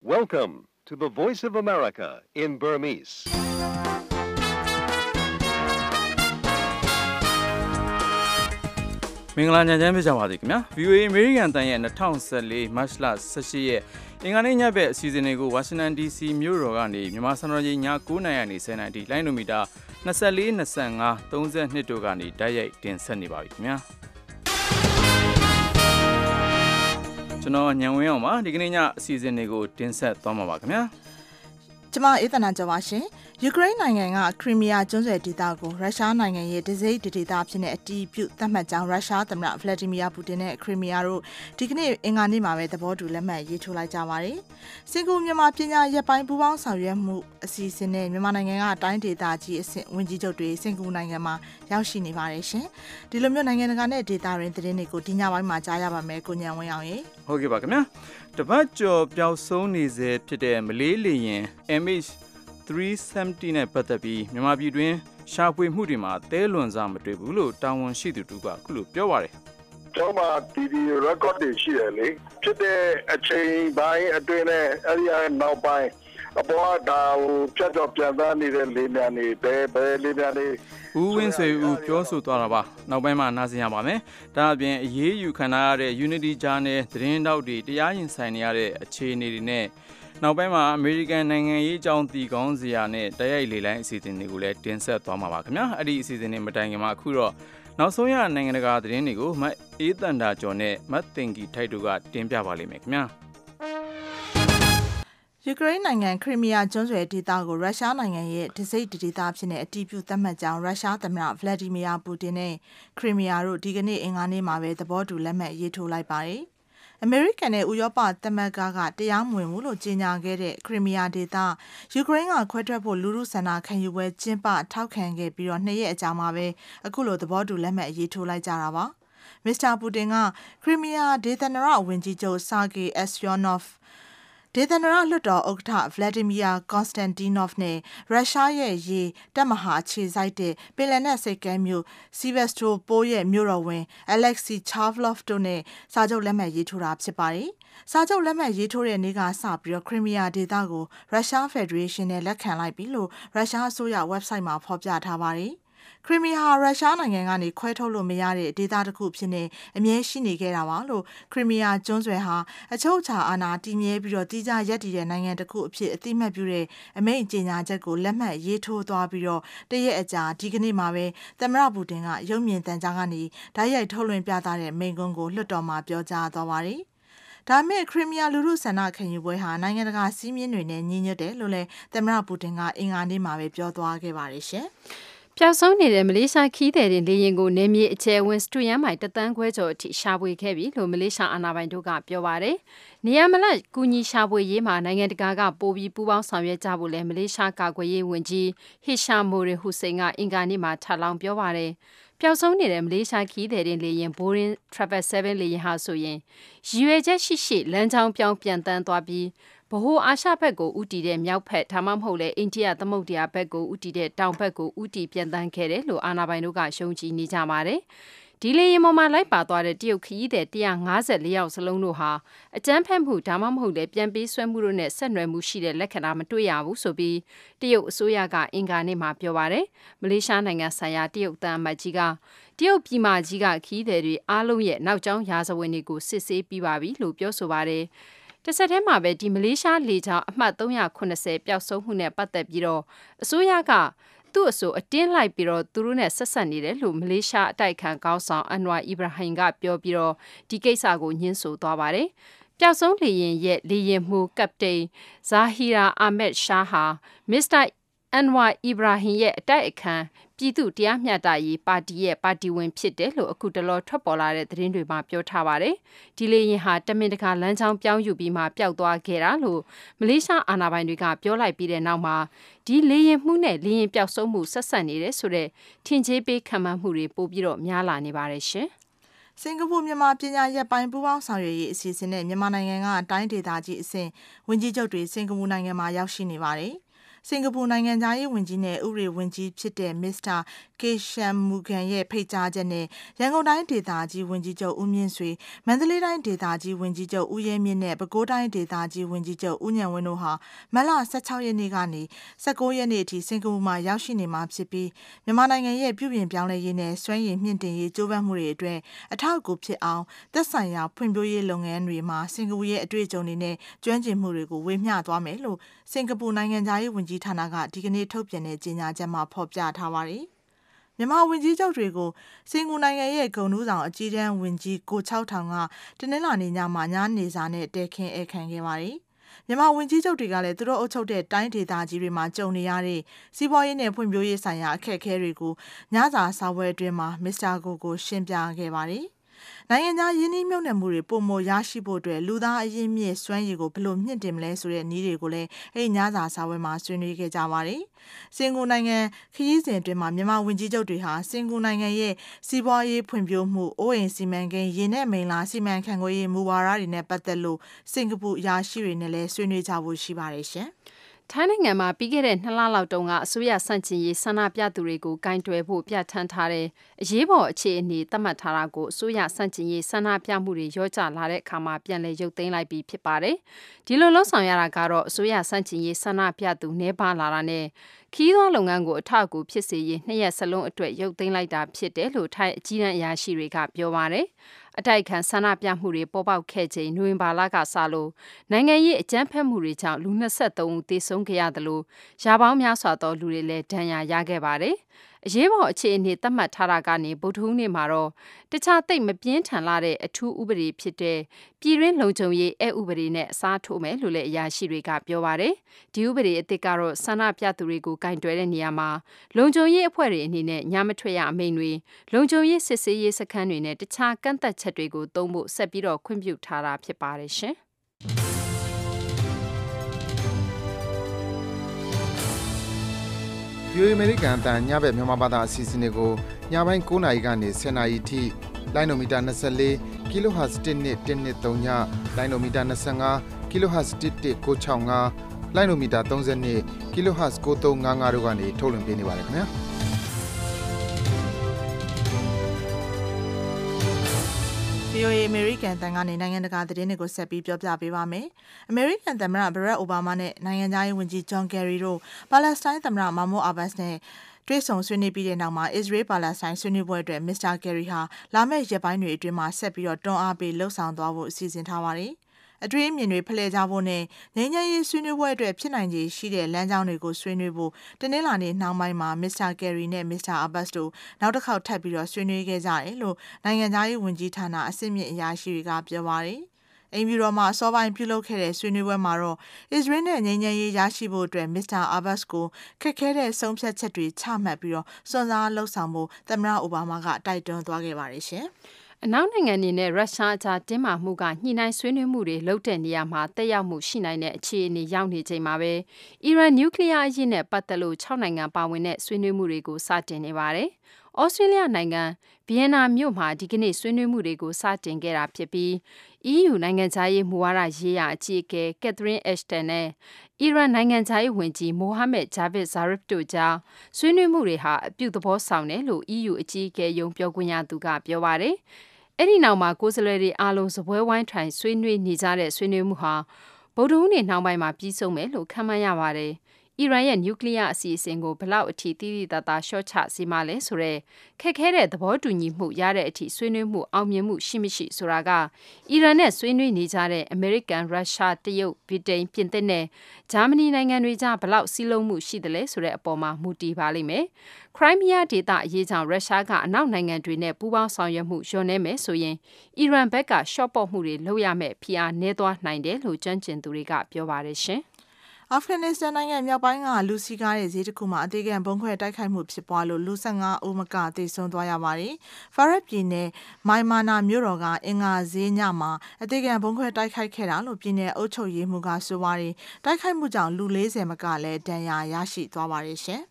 Welcome to the Voice of America in Burmese. ။မင်္ဂလာညချမ်းပေးကြပါသည်ခင်ဗျာ VOA American တန်ရဲ့2014 မတ်လ18ရက်အင်္ဂါနေ့ညဘက်အစီအစဉ်တွေကို Washington DC မြို့တော်ကနေမြန်မာစံတော်ချိန်ည9:00နာရီနေ10:00နာရီလိုင်းနိုမီတာ24 25 32တို့ကနေတိုက်ရိုက်တင်ဆက်နေပါပြီခင်ဗျာကျွန်တော်ညံဝင်းအောင်ပါဒီကနေ့ညအစီအစဉ်တွေကိုတင်ဆက်သွားမှာပါခင်ဗျာကျမအေးသနာကျော်ပါရှင်ယူကရိန်းနိုင်ငံကခရီမီယာကျွန်းဆွယ်ဒေသကိုရုရှားနိုင်ငံရဲ့ဒစိမ့်ဒေသဖြစ်တဲ့အတီးပြုတ်သတ်မှတ်ကြောင်းရုရှားသမ္မတဗလာဒီမီယာပူတင်နဲ့ခရီမီယာတို့ဒီကနေ့အင်္ဂါနေ့မှာပဲသဘောတူလက်မှတ်ရေးထိုးလိုက်ကြပါတယ်စင်ကာပူမြန်မာပညာရပ်ပိုင်းပူးပေါင်းဆောင်ရွက်မှုအစီအစဉ်နဲ့မြန်မာနိုင်ငံကတိုင်းဒေသကြီးအဆင့်ဝန်ကြီးချုပ်တွေစင်ကာပူနိုင်ငံမှာရောက်ရှိနေပါတယ်ရှင်ဒီလိုမျိုးနိုင်ငံတကာနဲ့ဒေသရင်းသတင်းတွေကိုဒီညပိုင်းမှာကြားရပါမယ်ကိုညံဝင်းအောင်ရေဟုတ်ကဲ့ပါခင်ဗျာတပတ်ကျော်ပျောက်ဆုံးနေစေဖြစ်တဲ့မလေးလေယာဉ် MH370 နဲ့ပတ်သက်ပြီးမြန်မာပြည်တွင်းရှာဖွေမှုတွေမှာသဲလွန်စားမတွေ့ဘူးလို့တာဝန်ရှိသူတို့ကအခုလိုပြောပါတယ်ကျွန်တော် TV record တွေရှိတယ်လေဖြစ်တဲ့အချိန်ပိုင်းအတွင်းနဲ့အဲ့ဒီနောက်ပိုင်းအပေါ်ကဖြတ်တော့ပြန်သားနေတဲ့လေများနေဘယ်လေများနေဦးဝင်းဆွေဦးပြောဆိုသွားတာပါနောက်ပိုင်းမှာနားဆင်ရပါမယ်ဒါအပြင်အရေးယူခံရတဲ့ Unity Channel သတင်းတောက်တွေတရားရင်ဆိုင်နေရတဲ့အခြေအနေတွေနဲ့နောက်ပိုင်းမှာအမေရိကန်နိုင်ငံရေးအကြောင်းတည်ကောင်းစရာနဲ့တိုက်ရိုက်လေလိုင်းအစီအစဉ်တွေကိုလည်းတင်ဆက်သွားမှာပါခင်ဗျာအဲ့ဒီအစီအစဉ်တွေမတိုင်ခင်မှာအခုတော့နောက်ဆုံးရနိုင်ငံတကာသတင်းတွေကိုမအေးတန်တာကျော်နဲ့မတ်တင်ကီထိုက်တို့ကတင်ပြပါလိမ့်မယ်ခင်ဗျာယူကရိန်းနိုင်ငံခရီမီယာကျွန်းဆွယ်ဒေသကိုရုရှားနိုင်ငံရဲ့ဒစိမ့်ဒေသဖြစ်တဲ့အတီးပြုတ်သတ်မှတ်ကြောင်းရုရှားသမ္မတဗလာဒီမီယာပူတင်နဲ့ခရီမီယာတို့ဒီကနေ့အင်္ဂါနေ့မှာပဲသဘောတူလက်မှတ်ရေးထိုးလိုက်ပါတယ်အမေရိကန်နဲ့ဥရောပသမဂ္ဂကတရားမဝင်ဘူးလို့ကြေညာခဲ့တဲ့ခရီမီယာဒေသယူကရိန်းကခွဲထွက်ဖို့လူထုဆန္ဒခံယူပွဲကျင်းပထောက်ခံခဲ့ပြီးတော့2ရက်အကြာမှာပဲအခုလိုသဘောတူလက်မှတ်ရေးထိုးလိုက်ကြတာပါမစ္စတာပူတင်ကခရီမီယာဒေသနာရဝန်ကြီးချုပ်ဆာဂေအက်စယောနော့ဖ်ဒေသနာရလွှတ်တော်ဥက္ကဋ္ဌဗလာဒီမီယာကွန်စတန်တီနော့ဖ်နဲ့ရုရှားရဲ့ရေတပ်မဟာခြေစိုက်တဲ့ပင်လယ်နက်ဆိပ်ကမ်းမြို့စီဗက်စတိုပိုးရဲ့မြို့တော်ဝန်အလက်ဆီချာဗလော့ဖ်တို့နဲ့စာချုပ်လက်မှတ်ရေးထိုးတာဖြစ်ပါတယ်။စာချုပ်လက်မှတ်ရေးထိုးတဲ့နေ့ကစပြီးတော့ခရီမီယာဒေသကိုရုရှားဖက်ဒရေးရှင်းနဲ့လက်ခံလိုက်ပြီလို့ရုရှားအစိုးရ website မှာဖော်ပြထားပါတယ်။ခရီမီယာရုရှားနိုင်ငံကနေခွဲထုတ်လို့မရတဲ့ဒေသတစ်ခုဖြစ်နေအမြဲရှိနေခဲ့တာပါလို့ခရီမီယာကျွန်းဆွယ်ဟာအချုပ်အခြာအာဏာတည်မြဲပြီးတော့တည်ကြရပ်တည်တဲ့နိုင်ငံတစ်ခုအဖြစ်အသိမှတ်ပြုတဲ့အမိန့်ကြေညာချက်ကိုလက်မှတ်ရေးထိုးသွားပြီးတော့တရက်အကြာဒီကနေ့မှာပဲသမ္မတပူတင်ကရုပ်မြင်သံကြားကနေဓာတ်ရိုက်ထုတ်လွှင့်ပြသတဲ့မိန့်ခွန်းကိုလွှတ်တော်မှာပြောကြားသွားပါတယ်ဒါမဲ့ခရီမီယာလူထုဆန္ဒခံယူပွဲဟာနိုင်ငံတကာစည်းမျဉ်းတွေနဲ့ညီညွတ်တယ်လို့လည်းသမ္မတပူတင်ကအင်္ဂါနေ့မှာပဲပြောသွားခဲ့ပါတယ်ရှင်ပျောက်ဆုံးနေတဲ့မလေးရှားခီးသည်တွေလေယာဉ်ကိုနယ်မြေအကျယ်ဝန်းစတူယန်မိုင်1 သန်းခွဲကျော်အထိရှာဖွေခဲ့ပြီလို့မလေးရှားအာဏာပိုင်တို့ကပြောပါတယ်။နေရာမလတ်ကူညီရှာဖွေရေးမှာနိုင်ငံတကာကပိုပြီးပူးပေါင်းဆောင်ရွက်ကြဖို့လဲမလေးရှားကာကွယ်ရေးဝန်ကြီးဟစ်ရှာမိုရီဟူစိန်ကအင်္ဂါနေ့မှာထပ်လောင်းပြောပါတယ်။ပျောက်ဆုံးနေတဲ့မလေးရှားခီးသည်တွေလေယာဉ် Boeing 777 လေယာဉ်ဟာဆိုရင်ရည်ရွယ်ချက်ရှိလမ်းကြောင်းပြောင်းပြန်တန်းသွားပြီးဗဟိုအာရှဘက်ကိုဥတီတဲ့မြောက်ဘက်ဒါမှမဟုတ်လေအိန္ဒိယသမုဒ္ဒရာဘက်ကိုဥတီတဲ့တောင်ဘက်ကိုဥတီပြန်တန်းခဲ့တယ်လို့အာဏာပိုင်တို့ကရှုံချနေကြပါတယ်။ဒီလေယာဉ်ပေါ်မှာလိုက်ပါသွားတဲ့တရုတ်ခရီးသည်154ယောက်စလုံးတို့ဟာအကြမ်းဖက်မှုဒါမှမဟုတ်လေပြန်ပေးဆွဲမှုတို့နဲ့ဆက်နွယ်မှုရှိတဲ့လက္ခဏာမတွေ့ရဘူးဆိုပြီးတရုတ်အစိုးရကအင်္ဂါနေ့မှာပြောပါတယ်။မလေးရှားနိုင်ငံဆိုင်ရာတရုတ်တန်အမတ်ကြီးကတရုတ်ပြည်မကြီးကခရီးသည်တွေအားလုံးရဲ့နောက်ကျောင်းရာဇဝင်တွေကိုစစ်ဆေးပြီးပါပြီလို့ပြောဆိုပါတယ်။တစ်ဆက်တည်းမှာပဲဒီမလေးရှားလေကြောင်းအမှတ်380ပျောက်ဆုံးမှုနဲ့ပတ်သက်ပြီးတော့အစိုးရကသူ့အဆိုအတင်းလိုက်ပြီးတော့သူတို့နဲ့ဆက်ဆက်နေတယ်လို့မလေးရှားအတိုက်ခံကောင်းဆောင်အန်ဝါအီဘရာဟင်ကပြောပြီးတော့ဒီကိစ္စကိုညှင်းဆိုသွားပါတယ်။ပျောက်ဆုံးလေယာဉ်ရဲ့လေယာဉ်မှူးကပတိန်ဇာဟီရာအာမက်ရှာဟာမစ္စတာအန်ဝါအီဘရာဟင်ရဲ့အတိုက်အခံပြည်သူတရားမျှတရေးပါတီရဲ့ပါတီဝင်ဖြစ်တယ်လို့အခုတလောထွက်ပေါ်လာတဲ့သတင်းတွေမှာပြောထားပါတယ်။ဒီလေယာဉ်ဟာတမင်တကာလမ်းကြောင်းပြောင်းယူပြီးမှပျောက်သွားခဲ့တာလို့မလေးရှားအာဏာပိုင်တွေကပြောလိုက်ပြီးတဲ့နောက်မှာဒီလေယာဉ်မှုနဲ့လေယာဉ်ပျောက်ဆုံးမှုဆက်ဆက်နေတယ်ဆိုတဲ့ထင်ကြေးပေးခံမှန်းမှုတွေပိုပြီးတော့များလာနေပါတယ်ရှင်။စင်ကာပူမြန်မာပညာရပ်ပိုင်းပူးပေါင်းဆောင်ရွက်ရေးအစီအစဉ်နဲ့မြန်မာနိုင်ငံကတိုင်းဒေသကြီးအဆင့်ဝန်ကြီးချုပ်တွေစင်ကာပူနိုင်ငံမှာရောက်ရှိနေပါတယ်။စင်ကာပူနိုင်ငံသားရေးဝန်ကြီးနဲ့ဥပဒေဝန်ကြီးဖြစ်တဲ့ Mr. Kesham Mugan ရဲ့ဖိတ်ကြားချက်နဲ့ရန်ကုန်တိုင်းဒေသကြီးဝန်ကြီးချုပ်ဦးမြင့်ဆွေမန္တလေးတိုင်းဒေသကြီးဝန်ကြီးချုပ်ဦးရဲမြင့်နဲ့ပဲခူးတိုင်းဒေသကြီးဝန်ကြီးချုပ်ဦးဉာဏ်ဝင်းတို့ဟာမတ်လ16ရက်နေ့ကနေ19ရက်နေ့အထိစင်ကာပူမှာရောက်ရှိနေမှာဖြစ်ပြီးမြန်မာနိုင်ငံရဲ့ပြုပြင်ပြောင်းလဲရေးနဲ့စွမ်းရည်မြင့်တင်ရေးကြိုးပမ်းမှုတွေအတွက်အထောက်အကူဖြစ်အောင်သက်ဆိုင်ရာဖွံ့ဖြိုးရေးလုပ်ငန်းတွေမှာစင်ကာပူရဲ့အတွေ့အကြုံတွေနဲ့ကျွမ်းကျင်မှုတွေကိုဝေမျှသွားမယ်လို့စင်ကာပူနိုင်ငံသားရေးဝန်ကြီးဌာနကဒီကနေ့ထုတ်ပြန်တဲ့ကြေညာချက်မှာဖော်ပြထားပါတယ်။မြန်မာဝန်ကြီးချုပ်တွေကိုစင်ကာပူနိုင်ငံရဲ့ဂုဏ်ထူးဆောင်အကြီးတန်းဝန်ကြီးကို6000ကတနင်္လာနေ့ညမှာညနေစာနဲ့တဲခင်းဧည့်ခံခဲ့ပါတယ်။မြန်မာဝန်ကြီးချုပ်တွေကလည်းသူတို့အုပ်ချုပ်တဲ့တိုင်းဒေသကြီးတွေမှာကြုံနေရတဲ့စီးပွားရေးနဲ့ဖွံ့ဖြိုးရေးဆိုင်ရာအခက်အခဲတွေကိုညစာစာပွဲအတွင်းမှာမစ္စတာကိုရှင်းပြခဲ့ပါတယ်။နိုင်ငံသားယင်းနှိမ့်မြုပ်နှံမှုတွေပုံမရရှိဖို့အတွက်လူသားအရင်းမြစ်စွမ်းရည်ကိုဘယ်လိုမြင့်တင်မလဲဆိုတဲ့နည်းတွေကိုလည်းအဲ့ညစာစာပွဲမှာဆွေးနွေးခဲ့ကြပါတယ်။စင်ကာပူနိုင်ငံခရီးစဉ်အတွင်းမှာမြန်မာဝန်ကြီးချုပ်တွေဟာစင်ကာပူနိုင်ငံရဲ့စီးပွားရေးဖွံ့ဖြိုးမှုအိုးအိမ်စီမံကိန်းရေနဲ့မိလ္လာစီမံခန့်ခွဲရေးမူဝါဒတွေနဲ့ပတ်သက်လို့စင်ကာပူအရာရှိတွေနဲ့လည်းဆွေးနွေးကြဖို့ရှိပါတယ်ရှင်။ထိုင်းနိုင်ငံမှာပြီးခဲ့တဲ့2လလောက်တုန်းကအစိုးရဆန့်ကျင်ရေးဆန္ဒပြသူတွေကိုကင်တွယ်ဖို့ပြဋ္ဌာန်းထားတဲ့အရေးပေါ်အခြေအနေသတ်မှတ်ထားတာကိုအစိုးရဆန့်ကျင်ရေးဆန္ဒပြမှုတွေရောကျလာတဲ့အခါမှာပြန်လည်ရုပ်သိမ်းလိုက်ပြီးဖြစ်ပါတယ်။ဒီလိုလှုပ်ဆောင်ရတာကတော့အစိုးရဆန့်ကျင်ရေးဆန္ဒပြသူနှဲပါလာတာနဲ့ခီးသွွားလုပ်ငန်းကိုအထောက်အကူဖြစ်စေရေး2ရက်စလုံးအတွက်ရုပ်သိမ်းလိုက်တာဖြစ်တယ်လို့ထိုင်းအကြီးတန်းအရာရှိတွေကပြောပါတယ်။အတိုက်ခံဆန္ဒပြမှုတွေပေါ်ပေါက်ခဲ့ချိန်နိုဝင်ဘာလကစလို့နိုင်ငံရေးအကြမ်းဖက်မှုတွေကြောင့်လူ23ဦးသေဆုံးခဲ့ရတယ်လို့ရာပေါင်းများစွာသောလူတွေလည်းဒဏ်ရာရခဲ့ပါတယ်။အရေးပေါ်အခြေအနေသတ်မှတ်ထားတာကနေဗုဒ္ဓဟူးနေ့မှာတော့တခြားသိပ်မပြင်းထန်လာတဲ့အထူးဥပဒေဖြစ်တဲ့ပြည်တွင်းလုံခြုံရေးဥပဒေနဲ့အစားထိုးမယ်လို့လည်းအရာရှိတွေကပြောပါတယ်။ဒီဥပဒေအသစ်ကတော့ဆန္ဒပြသူတွေကိုကင်တွယ်တဲ့နေရာမှာလုံခြုံရေးအဖွဲ့တွေအနေနဲ့ညမထွက်ရအမိန့်တွေလုံခြုံရေးစစ်ဆေးရေးစခန်းတွေနဲ့တခြားကန့်သက်ချက်တွေကိုသုံးဖို့ဆက်ပြီးတော့ခွင့်ပြုထားတာဖြစ်ပါတယ်ရှင်။ VOA အမေရိကန်တန်ညဘက်မြန်မာဘာသာအစီအစဉ်တွေကိုညပိုင်း9:00နာရီကနေ10:00နာရီထိလိုင်းနိုမီတာ24 kHz 12113ညလိုင်းနိုမီတာ25 kHz 11965လိုင်းနိုမီတာ32 kHz 9355တို့ကနေထုတ်လွှင့်ပေးနေပါတယ်ခင်ဗျာ VOA အမေရိကန်တန်ကနေနိုင်ငံတကာသတင်းတွေကိုဆက်ပြီးပြောပြပေးပါမယ်။အမေရိကန်သမ္မတဘရက်အိုဘားမားနဲ့နိုင်ငံသားရေးဝန်ကြီးဂျွန်ကယ်ရီတို့ပါလက်စတိုင်းသမ္မတမာမိုအာဘတ်စ်နဲ့တွေ့ဆုံဆွေးနွေးပြီးတဲ့နောက်မှာအစ္စရေးပါလက်စတိုင်းဆွေးနွေးပွဲအတွက်မစ္စတာကယ်ရီဟာလာမယ့်ရက်ပိုင်းတွေအတွင်းမှာဆက်ပြီးတော့တွန်းအားပေးလှုပ်ဆောင်သွားဖို့အစီအစဉ်ထားပါတယ်။အတွေ့အမြင်တွေဖလှယ်ကြဖို့နဲ့ငြိမ်းချမ်းရေးဆွေးနွေးပွဲအတွက်ဖြစ်နိုင်ခြေရှိတဲ့လမ်းကြောင်းတွေကိုဆွေးနွေးဖို့တနင်္လာနေ့နှောင်းပိုင်းမှာမစ္စတာကယ်ရီနဲ့မစ္စတာအာဘတ်စ်တို့နောက်တစ်ခေါက်ထပ်ပြီးတော့ဆွေးနွေးခဲ့ကြတယ်လို့နိုင်ငံသားရေးဝန်ကြီးဌာနအဆင့်မြင့်အရာရှိတွေကပြောပါတယ်။အိမ်ဖြူတော်မှာအစောပိုင်းပြုလုပ်ခဲ့တဲ့ဆွေးနွေးပွဲမှာတော့အစ္စရေးနဲ့ငြိမ်းချမ်းရေးရရှိဖို့အတွက်မစ္စတာအာဘတ်စ်ကိုခက်ခဲတဲ့ဆုံးဖြတ်ချက်တွေချမှတ်ပြီးတော့စွန့်စားလှုပ်ဆောင်ဖို့သမ္မတအိုဘားမားကတိုက်တွန်းသွားခဲ့ပါတယ်ရှင်။အနောက်နိုင်ငံတွေနဲ့ရုရှားအကြားတင်းမာမှုကညှိနှိုင်းဆွေးနွေးမှုတွေလုပ်တဲ့နေရာမှာတက်ရောက်မှုရှိနိုင်တဲ့အခြေအနေရောက်နေချိန်မှာပဲအီရန်နျူကလ িয়ার အရေးနဲ့ပတ်သက်လို့6နိုင်ငံပါဝင်တဲ့ဆွေးနွေးမှုတွေကိုစတင်နေပါတယ်။ဩစတြေးလျနိုင်ငံဗီယင်နာမြို့မှာဒီကနေ့ဆွေးနွေးမှုတွေကိုစတင်ခဲ့တာဖြစ်ပြီး EU နိုင်ငံခြားရေးမူဝါဒရေးရာအကြီးအကဲကက်သရင်းအက်ရှ်တန်နဲ့အီရန်နိုင်ငံခြားရေးဝန်ကြီးမိုဟာမက်ဂျာဗစ်ဇာရစ်တို့ကြားဆွေးနွေးမှုတွေဟာအပြုသဘောဆောင်တယ်လို့ EU အကြီးအကဲရုံးပြောခွင့်ရသူကပြောပါတယ်။အဲ့ဒီနောက်မှာကိုယ်စားလှယ်တွေအားလုံးစပွဲဝိုင်းထိုင်ဆွေးနွေးနေကြတဲ့ဆွေးနွေးမှုဟာဗုဒ္ဓဟူးနေ့နှောင်းပိုင်းမှာပြီးဆုံးမယ်လို့ခန့်မှန်းရပါတယ်။အီရန်ရဲ့နျူကလ িয়ার အစီအစဉ်ကိုဘလောက်အထိတိတိတတ်တာရှော့ချစီမလဲဆိုတော့ခက်ခဲတဲ့သဘောတူညီမှုရတဲ့အထိဆွေးနွေးမှုအောင်မြင်မှုရှိမရှိဆိုတာကအီရန်နဲ့ဆွေးနွေးနေကြတဲ့အမေရိကန်ရုရှားတရုတ်ဗြိတိန်ပြင်သစ်နဲ့ဂျာမနီနိုင်ငံတွေကြားဘလောက်စီးလုံးမှုရှိတယ်လဲဆိုတဲ့အပေါ်မှာမူတည်ပါလိမ့်မယ်။ခရိုင်းမီးယားဒေသအရေးကြောင့်ရုရှားကအနောက်နိုင်ငံတွေနဲ့ပူးပေါင်းဆောင်ရွက်မှုလျော့နေမယ်ဆိုရင်အီရန်ဘက်ကရှော့ပေါ့မှုတွေလုပ်ရမယ်ဖိအားနည်းသွားနိုင်တယ်လို့ကျွမ်းကျင်သူတွေကပြောပါတယ်ရှင်။အာဖဂန်နစ္စတန်နိုင်ငံမြောက်ပိုင်းကလူစီကားတဲ့ဈေးတစ်ခုမှာအသေးခံဘုံခွဲတိုက်ခိုက်မှုဖြစ်ပွားလို့လူ15ဦးမကသေဆုံးသွားရပါတယ်။ဖာရက်ပြည်နယ်မိုင်မာနာမြို့တော်ကအင်္ဂါဈေးညမှာအသေးခံဘုံခွဲတိုက်ခိုက်ခဲ့တာလို့ပြည်နယ်အုပ်ချုပ်ရေးမှူးကဆိုပါတယ်။တိုက်ခိုက်မှုကြောင့်လူ40မကလည်းဒဏ်ရာရရှိသွားပါတယ်ရှင်။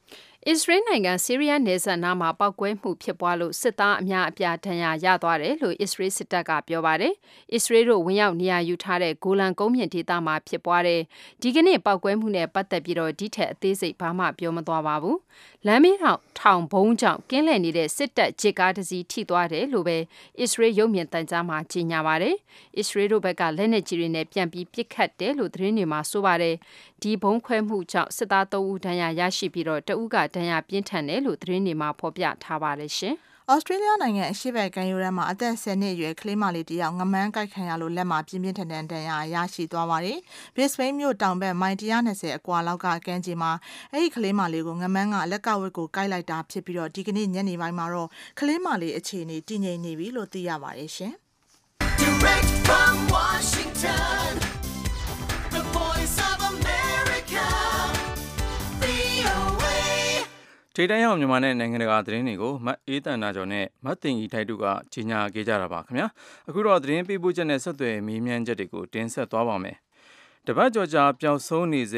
အစ္စရေးနိုင်ငံဆီးရီးယားနယ်စပ်နားမှာပောက်ကွဲမှုဖြစ်ပွားလို့စစ်သားအများအပြားဒဏ်ရာရသွားတယ်လို့အစ္စရေးစစ်တပ်ကပြောပါတယ်။အစ္စရေးတို့ဝင်ရောက်နေရာယူထားတဲ့ဂိုလန်ကုန်းမြင့်ဒေသမှာဖြစ်ပွားတဲ့ဒီကနေ့ပောက်ကွဲမှုနဲ့ပတ်သက်ပြီးတော့ဒီထက်အသေးစိတ်ဘာမှပြောမသွားပါဘူး။လမ်းမေးထောင်ဘုံကြောင့်ကင်းလှည့်နေတဲ့စစ်တပ်ဂျစ်ကားတစ်စီးထိသွားတယ်လို့ပဲအစ္စရေးရုပ်မြင်သံကြားမှာကြေညာပါတယ်။အစ္စရေးတို့ဘက်ကလက်နက်ကြီးတွေနဲ့ပြန်ပြီးပစ်ခတ်တယ်လို့သတင်းတွေမှာဆိုပါတယ်။ဒီဘုံခွဲမှုကြောင့်စစ်သား3ဦးဒဏ်ရာရရှိပြီးတော့တဦးကဒဏ်ရာပြင်းထန်တယ်လို့သတင်းတွေမှာဖော်ပြထားပါတယ်ရှင်။ဩစတြေးလျနိုင်ငံအရှေ့ဘက်ကမ်းရိုးတန်းမှာအသက်10နှစ်အရွယ်ကလေးမလေးတယောက်ငမန်းကိုက်ခံရလို့လက်မှာပြင်းပြင်းထန်ထန်ဒဏ်ရာရရှိသွားပါတယ်။ Brisbane မြို့တောင်ဘက်မိုင်120အကွာလောက်ကကမ်းခြေမှာအဲ့ဒီကလေးမလေးကိုငမန်းကလက်ကဝတ်ကိုကိုက်လိုက်တာဖြစ်ပြီးတော့ဒီကနေ့ညနေပိုင်းမှာတော့ကလေးမလေးအခြေအနေတည်ငြိမ်နေပြီလို့သိရပါတယ်ရှင်။ Direct from Washington, the voice of America, VOA ထိပ်တန်းရောက်မြန်မာနဲ့နိုင်ငံတကာသတင်းတွေကိုမတ်အေးတန်နာကျော်နဲ့မတ်တင်ကြီးထိုက်တို့ကကြီးညာခဲ့ကြတာပါခင်ဗျာအခုတော့သတင်းပေးပို့ချက်နဲ့ဆက်သွယ်မေးမြန်းချက်တွေကိုတင်ဆက်သွားပါမယ်တပတ်ကျော်ကြာပျောက်ဆုံးနေစေ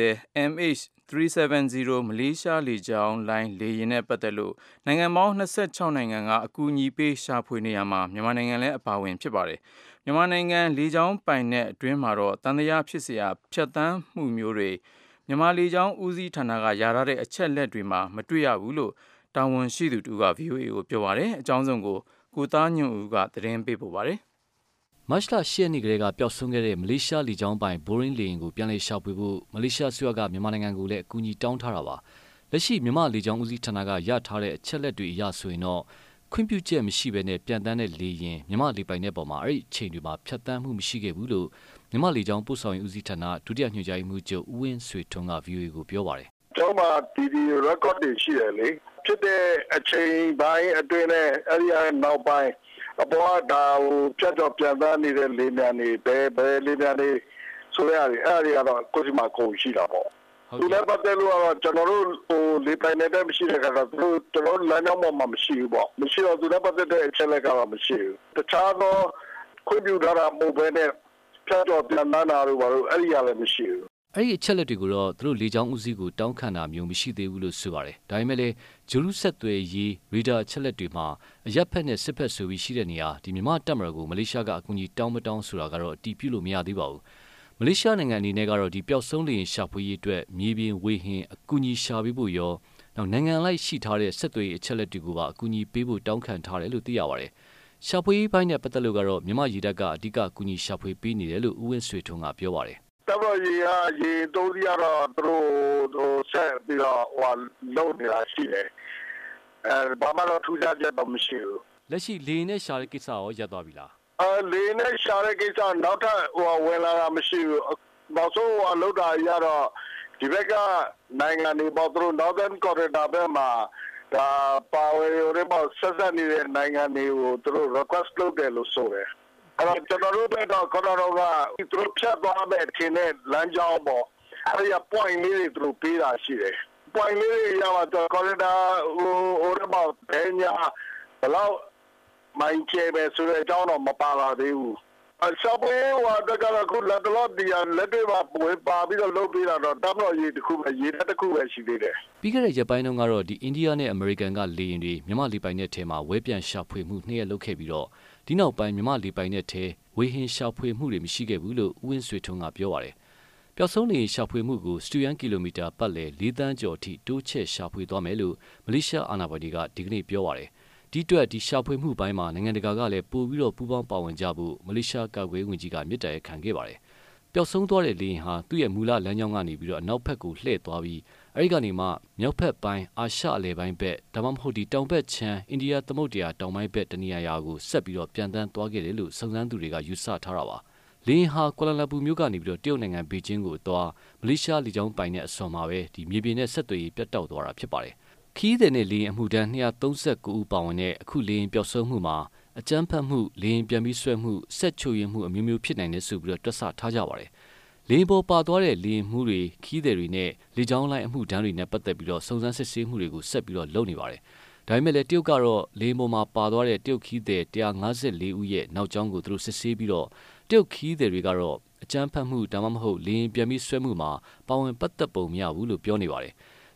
MH370 မလေးရှားလေကြောင်းလိုင်းလေယာဉ်နဲ့ပတ်သက်လို့နိုင်ငံပေါင်း26နိုင်ငံကအကူအညီပေးရှာဖွေနေရမှာမြန်မာနိုင်ငံလည်းအပါအဝင်ဖြစ်ပါတယ်မြန်မာနိုင်ငံလေကြောင်းပိုင်နဲ့အတွင်းမှာတော့တန်တရားဖြစ်စရာဖြတ်တန်းမှုမျိုးတွေမြန်မာလေကြောင်းဦးစီးဌာနကယာရတဲ့အချက်လက်တွေမှာမတွေ့ရဘူးလို့တာဝန်ရှိသူတူက VOA ကိုပြောပါတယ်အကြောင်းစုံကိုသားညွန့်ဦးကသတင်းပေးပို့ပါတယ်မတ်လ10ရက်နေ့ကလေးကပျောက်ဆုံးခဲ့တဲ့မလေးရှားလေကြောင်းပိုင်ဘိုရင်းလေယာဉ်ကိုပြန်လည်ရှာဖွေဖို့မလေးရှားအစိုးရကမြန်မာနိုင်ငံကိုလည်းအကူအညီတောင်းထားတာပါလက်ရှိမြန်မာလေကြောင်းဦးစီးဌာနကရထားတဲ့အချက်လက်တွေအရဆိုရင်တော့ခွင့်ပြုချက်မရှိဘဲနဲ့ပြန်တန်းတဲ့လေယာဉ်မြန်မာလေပိုင်တဲ့ပေါ်မှာအဲ့ဒီအချိန်တွေမှာဖြတ်တန်းမှုမရှိခဲ့ဘူးလို့မြန်မာလေကြောင်းပို့ဆောင်ရေးဦးစီးဌာနဒုတိယညွှန်ကြားရေးမှူးချုပ်ဦးဝင်းဆွေထွန်းက VOA ကိုပြောပါတယ်ကျွန်တော်ဒီ record တွေရှိတယ်လေဖြစ်တဲ့အချိန်ပိုင်းအတွင်းနဲ့အဲ့ဒီနောက်ပိုင်းအပေါ်ဒါဟိုဖြတ်တော့ပြန်သားနေတဲ့လေမြန်တွေဘယ်လေမြန်တွေဆိုရတယ်အဲ့ဒီကတော့ကိုယ်စီမှာကိုရှိတာပေါ့ဒီလည်းပတ်သက်လို့ကတော့ကျွန်တော်တို့ဟိုလေပိုင်နေတဲ့မရှိတဲ့ကတော့ကျွန်တော်လမ်းကြောင်းပေါ်မှာမရှိဘူးပေါ့မရှိတော့သူလည်းပတ်သက်တဲ့အချက်လက်ကတော့မရှိဘူးတခြားသောခွင့်ပြုထားတာမဟုတ်ဘဲနဲ့ဖြတ်တော့ပြန်သားတာတို့ဘာလို့အဲ့ဒီရလည်းမရှိဘူးအဲ့ဒီအချက်လက်တွေကိုတော့သူတို့လေကြောင်းဦးစီးကိုတောင်းခံတာမျိုးမရှိသေးဘူးလို့ဆိုပါတယ်။ဒါပေမဲ့လည်းဂျူရုဆက်သွယ်ရေးရေဒါအချက်လက်တွေမှာအရက်ဖက်နဲ့စစ်ဖက်ဆိုပြီးရှိတဲ့နေရာဒီမြန်မာတပ်မတော်ကိုမလေးရှားကအကူအညီတောင်းမတောင်းဆိုတာကတော့အတည်ပြုလို့မရသေးပါဘူး။မလေးရှားနိုင်ငံအနေနဲ့ကတော့ဒီပျောက်ဆုံးလေယာဉ်ရှာဖွေရေးအတွက်မြေပြင်ဝေဟင်အကူအညီရှာပေးဖို့ရောနောက်နိုင်ငံလိုက်ရှိထားတဲ့ဆက်သွယ်ရေးအချက်လက်တွေကိုပါအကူအညီပေးဖို့တောင်းခံထားတယ်လို့သိရပါတယ်။ရှာဖွေရေးပိုင်းနဲ့ပတ်သက်လို့ကတော့မြန်မာရေတပ်ကအဓိကအကူအညီရှာဖွေပေးနေတယ်လို့ဦးဝင်းဆွေထွန်းကပြောပါတယ်တော်တော်ရေတိုးရတော့သူတို့ဆက်ပြီးတော့ဟိုလုံးနေတာရှိတယ်ဘာမှတော့ထူးခြားချက်တော့မရှိဘူးလက်ရှိလေနဲ့ရှာတဲ့ကိစ္စရောရပ်သွားပြီလားလေနဲ့ရှာတဲ့ကိစ္စနောက်ထပ်ဟိုဝင်လာတာမရှိဘူးနောက်ဆုံးအလုပ်တာရတော့ဒီဘက်ကနိုင်ငံတွေပေါ့သူတို့ Northern Corridor ဘက်မှာဒါပါဝယ်ရိုးတွေပေါ့ဆက်ဆက်နေတဲ့နိုင်ငံတွေကိုသူတို့ request လုပ်တယ်လို့ဆိုတယ်အဲ့တော့ကျွန်တော်တို့ကတော့ကသူတို့ဖြတ်သွားမဲ့ထင်တဲ့လမ်းကြောင်းပေါ့အဲ့ဒီ point လေးတွေသူတို့ပေးတာရှိတယ် point လေးတွေရတော့ corridor ဟိုတော့ဘယ်ညာဘလောက်မိုင်းချဲပဲဆိုတဲ့အကြောင်းတော့မပါလာသေးဘူးဆော့ပွဲဝါတကတော့ခုလက်တော့ဒီလက်တွေပါပွေပါပြီးတော့လုပ်ပေးတာတော့တမ်းတော့ရေးတစ်ခုပဲရေးတစ်ခုပဲရှိသေးတယ်ပြီးခဲ့တဲ့ရက်ပိုင်းတုန်းကတော့ဒီအိန္ဒိယနဲ့အမေရိကန်ကလေယာဉ်တွေမြန်မာလေပိုင်တဲ့ထဲမှာဝဲပြန်ရှာဖွေမှုနှစ်ရက်လုပ်ခဲ့ပြီးတော့ဒီနောက်ပိုင်းမြန်မာလေပိုင်တဲ့ထဲဝေဟင်ရှာဖွေမှုတွေမရှိခဲ့ဘူးလို့ဦးဝင်းဆွေထွန်းကပြောပါတယ်ပျောက်ဆုံးလေရှာဖွေမှုကိုစတူယန်ကီလိုမီတာပတ်လည်4တန်းကျော်အထိတိုးချဲ့ရှာဖွေသွားမယ်လို့မလေးရှားအာဏာပိုင်တွေကဒီကနေ့ပြောပါတယ်ဒီအတွက်ဒီရှာဖွေမှုပိုင်းမှာနိုင်ငံတကာကလည်းပို့ပြီးတော့ပူးပေါင်းပါဝင်ကြဖို့မလေးရှားကာကွယ်ရေးဝန်ကြီးကမြစ်တရခံခဲ့ပါတယ်ပျောက်ဆုံးသွားတဲ့လေယာဉ်ဟာသူ့ရဲ့မူလလမ်းကြောင်းကနေပြီးတော့အနောက်ဘက်ကိုလှည့်သွားပြီးအဲဒီကနေမှမြောက်ဘက်ပိုင်းအာရှအလယ်ပိုင်းဘက်ဒါမှမဟုတ်ဒီတောင်ဘက်ခြမ်းအိန္ဒိယသမုဒ္ဒရာတောင်ပိုင်းဘက်တနေရာရာကိုဆက်ပြီးတော့ပြန်တန်းသွားခဲ့တယ်လို့စုံစမ်းသူတွေကယူဆထားတာပါလေယာဉ်ဟာကွာလာလမ်ပူမြို့ကနေပြီးတော့တရုတ်နိုင်ငံဘေကျင်းကိုသွားမလေးရှားလေကြောင်းပိုင်တဲ့အစွန်မှာပဲဒီမြေပြင်နဲ့ဆက်သွယ်ရေးပြတ်တောက်သွားတာဖြစ်ပါတယ်ခီးတဲ့နဲ့လေယာဉ်အမှုတန်း239ဦးပါဝင်တဲ့အခုလေယာဉ်ပျောက်ဆုံးမှုမှာအကြမ်းဖက်မှုလေယာဉ်ပြန်ပြီးဆွဲမှုဆက်ချိုရင်းမှုအမျိုးမျိုးဖြစ်နိုင်တယ်ဆိုပြီးတော့တွက်ဆထားကြပါတယ်လေယာဉ်ပေါ်ပါသွားတဲ့လေယာဉ်မှုတွေခီးတဲ့တွေနဲ့လေကြောင်းလိုင်းအမှုတန်းတွေနဲ့ပတ်သက်ပြီးတော့စုံစမ်းစစ်ဆေးမှုတွေကိုဆက်ပြီးတော့လုပ်နေပါတယ်ဒါပေမဲ့လည်းတရုတ်ကတော့လေယာဉ်ပေါ်မှာပါသွားတဲ့တရုတ်ခီးတဲ့154ဦးရဲ့နောက်ကျောင်းကိုသူတို့စစ်ဆေးပြီးတော့တရုတ်ခီးတဲ့တွေကတော့အကြမ်းဖက်မှုဒါမှမဟုတ်လေယာဉ်ပြန်ပြီးဆွဲမှုမှာပါဝင်ပတ်သက်ပုံမရဘူးလို့ပြောနေပါတယ်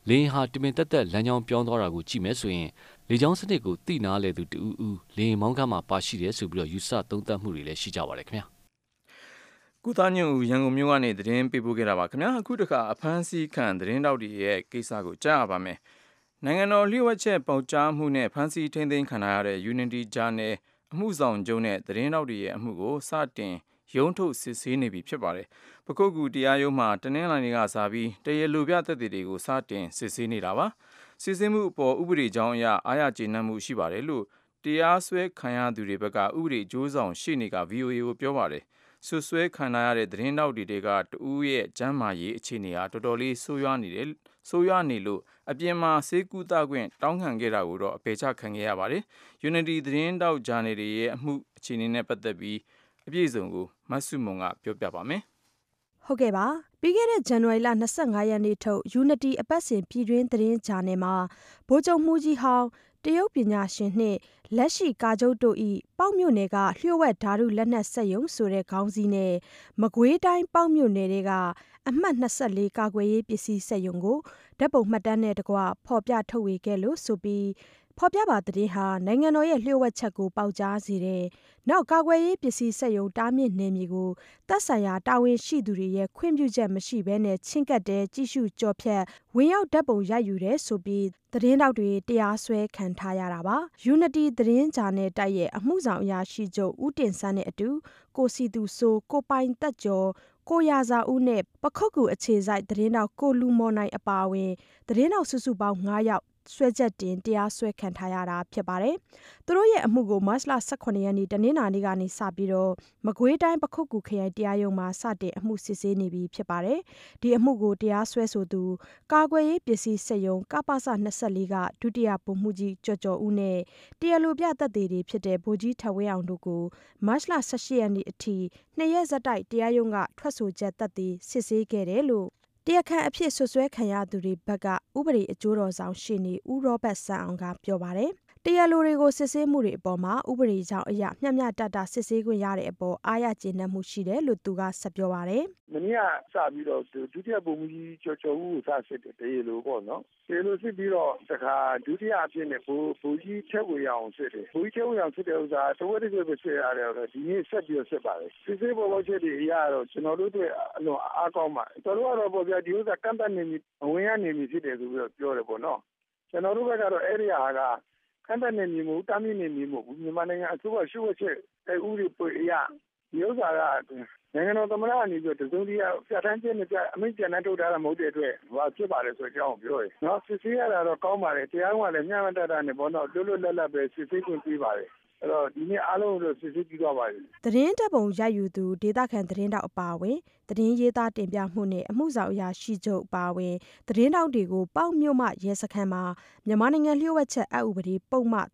လေယာဉ်ဟာတမင်တက်တက်လမ်းကြောင်းပြောင်းသွားတာကိုကြည့်မယ်ဆိုရင်လေကြောင်းစနစ်ကိုသိနာလဲသူတူဦးလေယာဉ်မောင်းခန်းမှာပါရှိတယ်ဆိုပြီးတော့ယူဆသုံးသပ်မှုတွေလည်းရှိကြပါတယ်ခင်ဗျာကုသညွန့်ဦးရန်ကုန်မြို့ကနေသတင်းပေးပို့ခဲ့တာပါခင်ဗျာအခုတခါအဖမ်းဆီးခံသတင်းတောက်တွေရဲ့ကိစ္စကိုကြားရပါမယ်နိုင်ငံတော်လျှို့ဝှက်ချက်ပေါက်ကြားမှုနဲ့ဖမ်းဆီးထိန်းသိမ်းခံရတဲ့ Unity Journal အမှုဆောင်ကျုံနဲ့သတင်းတောက်တွေရဲ့အမှုကိုစတင်ရုံးထုတ်စစ်ဆေးနေပြီဖြစ်ပါတယ်ပခုတ်ကူတရားရုံးမှာတနင်္လာနေ့ကစပြီးတရားလိုပြသက်သေတွေကိုစတင်စစ်ဆေးနေတာပါစစ်ဆေးမှုအပေါ်ဥပဒေကြောင်းအရအားရကျေနပ်မှုရှိပါတယ်လို့တရားစွဲခံရသူတွေဘက်ကဥပဒေကြိုးဆောင်ရှေ့နေက VOA ကိုပြောပါတယ်ဆွဆွဲခံရတဲ့သတင်းတောက်တွေကတဦးရဲ့ကျန်းမာရေးအခြေအနေဟာတော်တော်လေးဆိုးရွားနေလို့အပြင်မှာဆေးကုသခွင့်တောင်းခံခဲ့တာကိုတော့အပယ်ချခံခဲ့ရပါတယ်။ Unity သတင်းတောက်ဂျာနယ်တွေရဲ့အမှုအခြေအနေနဲ့ပတ်သက်ပြီးအပြည့်အစုံကိုမဆုမွန်ကပြောပြပါမယ်။ဟုတ်ကဲ့ပါပြီးခဲ့တဲ့ဇန်နဝါရီလ25ရက်နေ့ထုတ် Unity အပတ်စဉ်ပြည်တွင်းသတင်းဂျာနယ်မှာဗိုလ်ချုပ်မှုကြီးဟောင်းတရုတ်ပညာရှင်နှင့်လက်ရှိကာချုပ်တို့၏ပေါက်မြို့နယ်ကလျှို့ဝှက်ဓာတုလက်နက်စက်ရုံဆိုတဲ့ခေါင်းစည်းနဲ့မကွေးတိုင်းပေါက်မြို့နယ်တွေကအမှတ်24ကာကွယ်ရေးပစ္စည်းစက်ရုံကိုဓာတ်ပုံမှတ်တမ်းနဲ့တကွဖော်ပြထုတ်ဝေခဲ့လို့ဆိုပြီးဖော်ပြပါသတင်းဟာနိုင်ငံတော်ရဲ့လျှို့ဝှက်ချက်ကိုပေါက်ကြားစေတယ်။နောက်ကာကွယ်ရေးပစ္စည်းစက်ရုံတားမြစ်နယ်မြေကိုသက်ဆိုင်ရာတာဝန်ရှိသူတွေရဲ့ခွင့်ပြုချက်မရှိဘဲနဲ့ချင်းကပ်တဲ့ကြည့်ရှုကြော်ဖြတ်ဝင်ရောက်ဓာတ်ပုံရိုက်ယူတယ်ဆိုပြီးသတင်းတောက်တွေတရားစွဲခံထားရတာပါ။ Unity သတင်းဂျာနယ်တိုက်ရဲ့အမှုဆောင်အရာရှိချုပ်ဦးတင်ဆန်းနဲ့အတူကိုစီသူဆိုးကိုပိုင်သက်ကျော်ကိုရာဇာဦးနဲ့ပခုတ်ကူအခြေစိုက်သတင်းတောက်ကိုလူမော်နိုင်အပါအဝင်သတင်းတောက်စုစုပေါင်း9ယောက်စွဲချက်တင်တရားစွဲခံထားရတာဖြစ်ပါတယ်။သူတို့ရဲ့အမှုကိုမတ်လ18ရက်နေ့တနင်္လာနေ့ကနေစပြီးတော့မကွေးတိုင်းပခုတ်ကူခရိုင်တရားရုံးမှာစတင်အမှုစစ်ဆေးနေပြီဖြစ်ပါတယ်။ဒီအမှုကိုတရားစွဲဆိုသူကာကွယ်ရေးပစ္စည်းစက်ရုံကပစ24ကဒုတိယဗိုလ်မှူးကြီးကျော်ကျော်ဦးနဲ့တရားလိုပြသက်သေတွေဖြစ်တဲ့ဗိုလ်ကြီးထဝင်းအောင်တို့ကိုမတ်လ18ရက်နေ့အထိ2ရက်ဆက်တိုက်တရားရုံးကထွက်ဆိုချက်သက်သေစစ်ဆေးခဲ့တယ်လို့တရားခံအဖြစ်ဆွဆွဲခံရသူတွေဘက်ကဥပဒေအကျိုးတော်ဆောင်ရှေ့နေဦးရောဘတ်ဆန်းအောင်ကပြောပါတယ်။တရားလိုတွေကိုစစ်ဆေးမှုတွေအပေါ်မှာဥပဒေကြောင်းအရမျှမျှတတစစ်ဆေးခွင့်ရတဲ့အပေါ်အားရကျေနပ်မှုရှိတယ်လို့သူကဆက်ပြောပါတယ်။မနေ့ကစပြီးတော့ဒုတိယဗိုလ်မှူးကြီးကျော်ကျော်ဦးကိုစစစ်တယ်တရားလိုပေါ့နော်။တရားလိုစစ်ပြီးတော့တခါဒုတိယအဖြစ်နဲ့ဗိုလ်ကြီးချက်ဝေအောင်စစ်တယ်။ဗိုလ်ကြီးချက်ဝေအောင်စစ်တဲ့ဥစ္စာတဝက်တစ်ပဲစစ်ရတယ်တော့ဒီနေ့ဆက်ပြီးတော့စစ်ပါတယ်။စစ်ဆေးပေါ်ပေါက်ချက်တွေအရတော့ကျွန်တော်တို့အတွက်အလွန်အားကောင်းပါတယ်။ကျွန်တော်တို့ကတော့ပေါ့ဗျာဒီဥစ္စာကန့်တတ်နေပြီအဝင်ရနေပြီဖြစ်တယ်ဆိုပြီးတော့ပြောတယ်ပေါ့နော်။ကျွန်တော်တို့ဘက်ကတော့အဲ့ဒီဟာကခန့်တဲ့နေမျိုးမဟုတ်တားမြစ်နေမျိုးမဟုတ်ဘူးမြန်မာနိုင်ငံအစိုးရရှုပ်ဝက်ချက်ဥပဒေပေါ်အရဒီဥစ္စာကနိုင်ငံတော်သမ္မတအနေနဲ့တစုံတရာပြဋ္ဌာန်းချက်နဲ့အမိန့်ပြန်နှထုတ်ထားတာမဟုတ်တဲ့အတွက်ဘာဖြစ်ပါလဲဆိုတဲ့အကြောင်းပြောတယ်နော်စစ်ဆေးရတာတော့ကောင်းပါတယ်တရားဝင်လည်းမျှမျှတတနဲ့ပေါ့နော်လွတ်လွတ်လပ်လပ်ပဲစစ်ဆေးခွင့်ပေးပါတယ်အဲ့တော့ဒီနေ့အားလုံးလို့စစ်ဆေးပြီးသွားပါပြီသတင်းတပ်ပုံရိုက်ယူသူဒေသခံသတင်းတောက်အပါအဝင်သတင်းရေးသားတင်ပြမှုနဲ့အမှုဆောင်အရာရှိချုပ်အပါအဝင်သတင်းတောက်တွေကိုပေါက်မြို့မှရဲစခန်းမှာမြန်မာနိုင်ငံလျှို့ဝှက်ချက်အဥပဒေပုံမှန်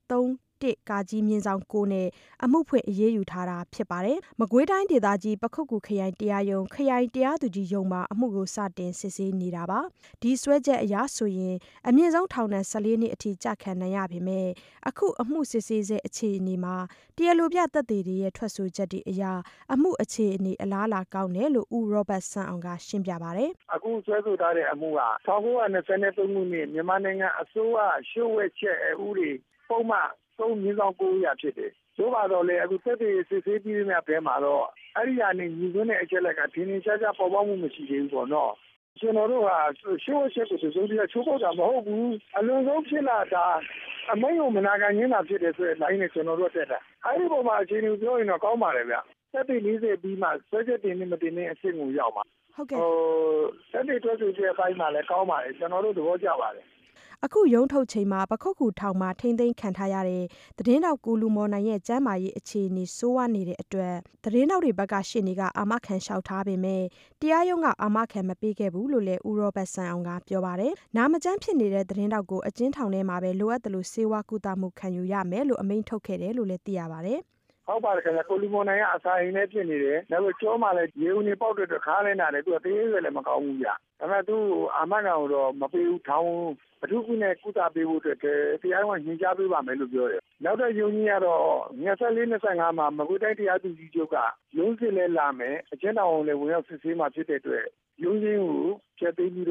3ကာကြီးမြင်းဆောင်9နဲ့အမှုဖွင့်အရေးယူထားတာဖြစ်ပါတယ်။မကွေးတိုင်းဒေသကြီးပခုတ်ကူခရိုင်တရားရုံးခရိုင်တရားသူကြီးရုံးမှာအမှုကိုစတင်စစ်ဆေးနေတာပါ။ဒီစွဲချက်အရဆိုရင်အမြင့်ဆုံးထောင်ဒဏ်14နှစ်အထိကြခံနိုင်ရပေမဲ့အခုအမှုစစ်ဆေးဆဲအခြေအနေမှာတရားလိုပြသက်သေတွေရဲ့ထွက်ဆိုချက်တွေအရအမှုအခြေအနေအလားအလာကောင်းတယ်လို့ဦးရောဘတ်ဆန်းအောင်ကရှင်းပြပါတယ်။အခုစွဲဆိုထားတဲ့အမှုက1923ခုနှစ်မြန်မာနိုင်ငံအစိုးရရှုပ်ဝက်ချက်ဥပဒေပုံမှန်3မြင်းဆောင်9ရာဖြစ်တယ်။တို့ပါတော့လေအခုသက်သေစစ်ဆေးပြီးမြတ်ဘဲမှာတော့အဲ့ဒီကနေညီသွင်းတဲ့အချက်လက်ကထင်းထင်းရှားရှားပေါ်ပေါက်မှုမရှိသေးဘူးပေါ့နော်။ကျွန်တော်တို့ဟာရှုပ်ဝက်ချက်ကိုစုံပြီးချိုးဖောက်တာမဟုတ်ဘူး။အလွန်ဆုံးဖြစ်လာတာအမိန့်ကိုမနာခံရင်းတာဖြစ်တယ်ဆိုတဲ့ line နဲ့ကျွန်တော်တို့တက်တာ။အဲ့ဒီပုံမှာအခြေအနေပြောရင်တော့ကောင်းပါတယ်ဗျ။သက်သေ40ပြီးမှဆွဲချက်တင်နေမတင်နေအဆင့်ကိုရောက်မှာ။ဟုတ်ကဲ့။သက်သေထွက်ဆိုချက်အပိုင်းမှာလည်းကောင်းပါတယ်ကျွန်တော်တို့သဘောကျပါတယ်။အခုရုံးထုတ်ချိန်မှာပခုတ်ကူထောင်မှာထိမ့်သိမ်းခံထားရတဲ့သတင်းတောက်ကိုလူမော်နိုင်ရဲ့ကျန်းမာရေးအခြေအနေဆိုးဝါးနေတဲ့အတွက်သတင်းတောက်တွေဘက်ကရှေ့နေကအာမခံလျှောက်ထားပေမဲ့တရားရုံးကအာမခံမပေးခဲ့ဘူးလို့လည်းဦးရောဘတ်ဆန်းအောင်ကပြောပါတယ်။နာမကျန်းဖြစ်နေတဲ့သတင်းတောက်ကိုအကျဉ်းထောင်ထဲမှာပဲလိုအပ်တယ်လို့စေဝါကုသမှုခံယူရမယ်လို့အမိန့်ထုတ်ခဲ့တယ်လို့လည်းသိရပါတယ်။ဟုတ်ပါတယ်ခင်ဗျကိုလူမော်နိုင်ကအစာအိမ်နဲ့ဖြစ်နေတယ်။နောက်ကျောမှာလည်းရေဦးနေပေါက်တဲ့ခါလဲနာတယ်သူကသေးသေးလည်းမကောင်းဘူးဗျ။ဒါပေမဲ့သူအာမခံတော့မပေးဘူးထောင်ဘဒုကုနဲ့ကုသပေးဖို့အတွက်တရားဝင်ညွှန်ကြားပေးပါမယ်လို့ပြောတယ်။နောက်တဲ့ယုံကြီးကတော့24-25မှာမကွေးတိုင်းတရားသူကြီးချုပ်ကရုံးစစ်လဲလာမယ်အကျဉ်းတော်လည်းဝင်ရောက်စစ်ဆေးမှဖြစ်တဲ့အတွက်ရုံးချင်းကိုဖျက်သိမ်းပြီးတော့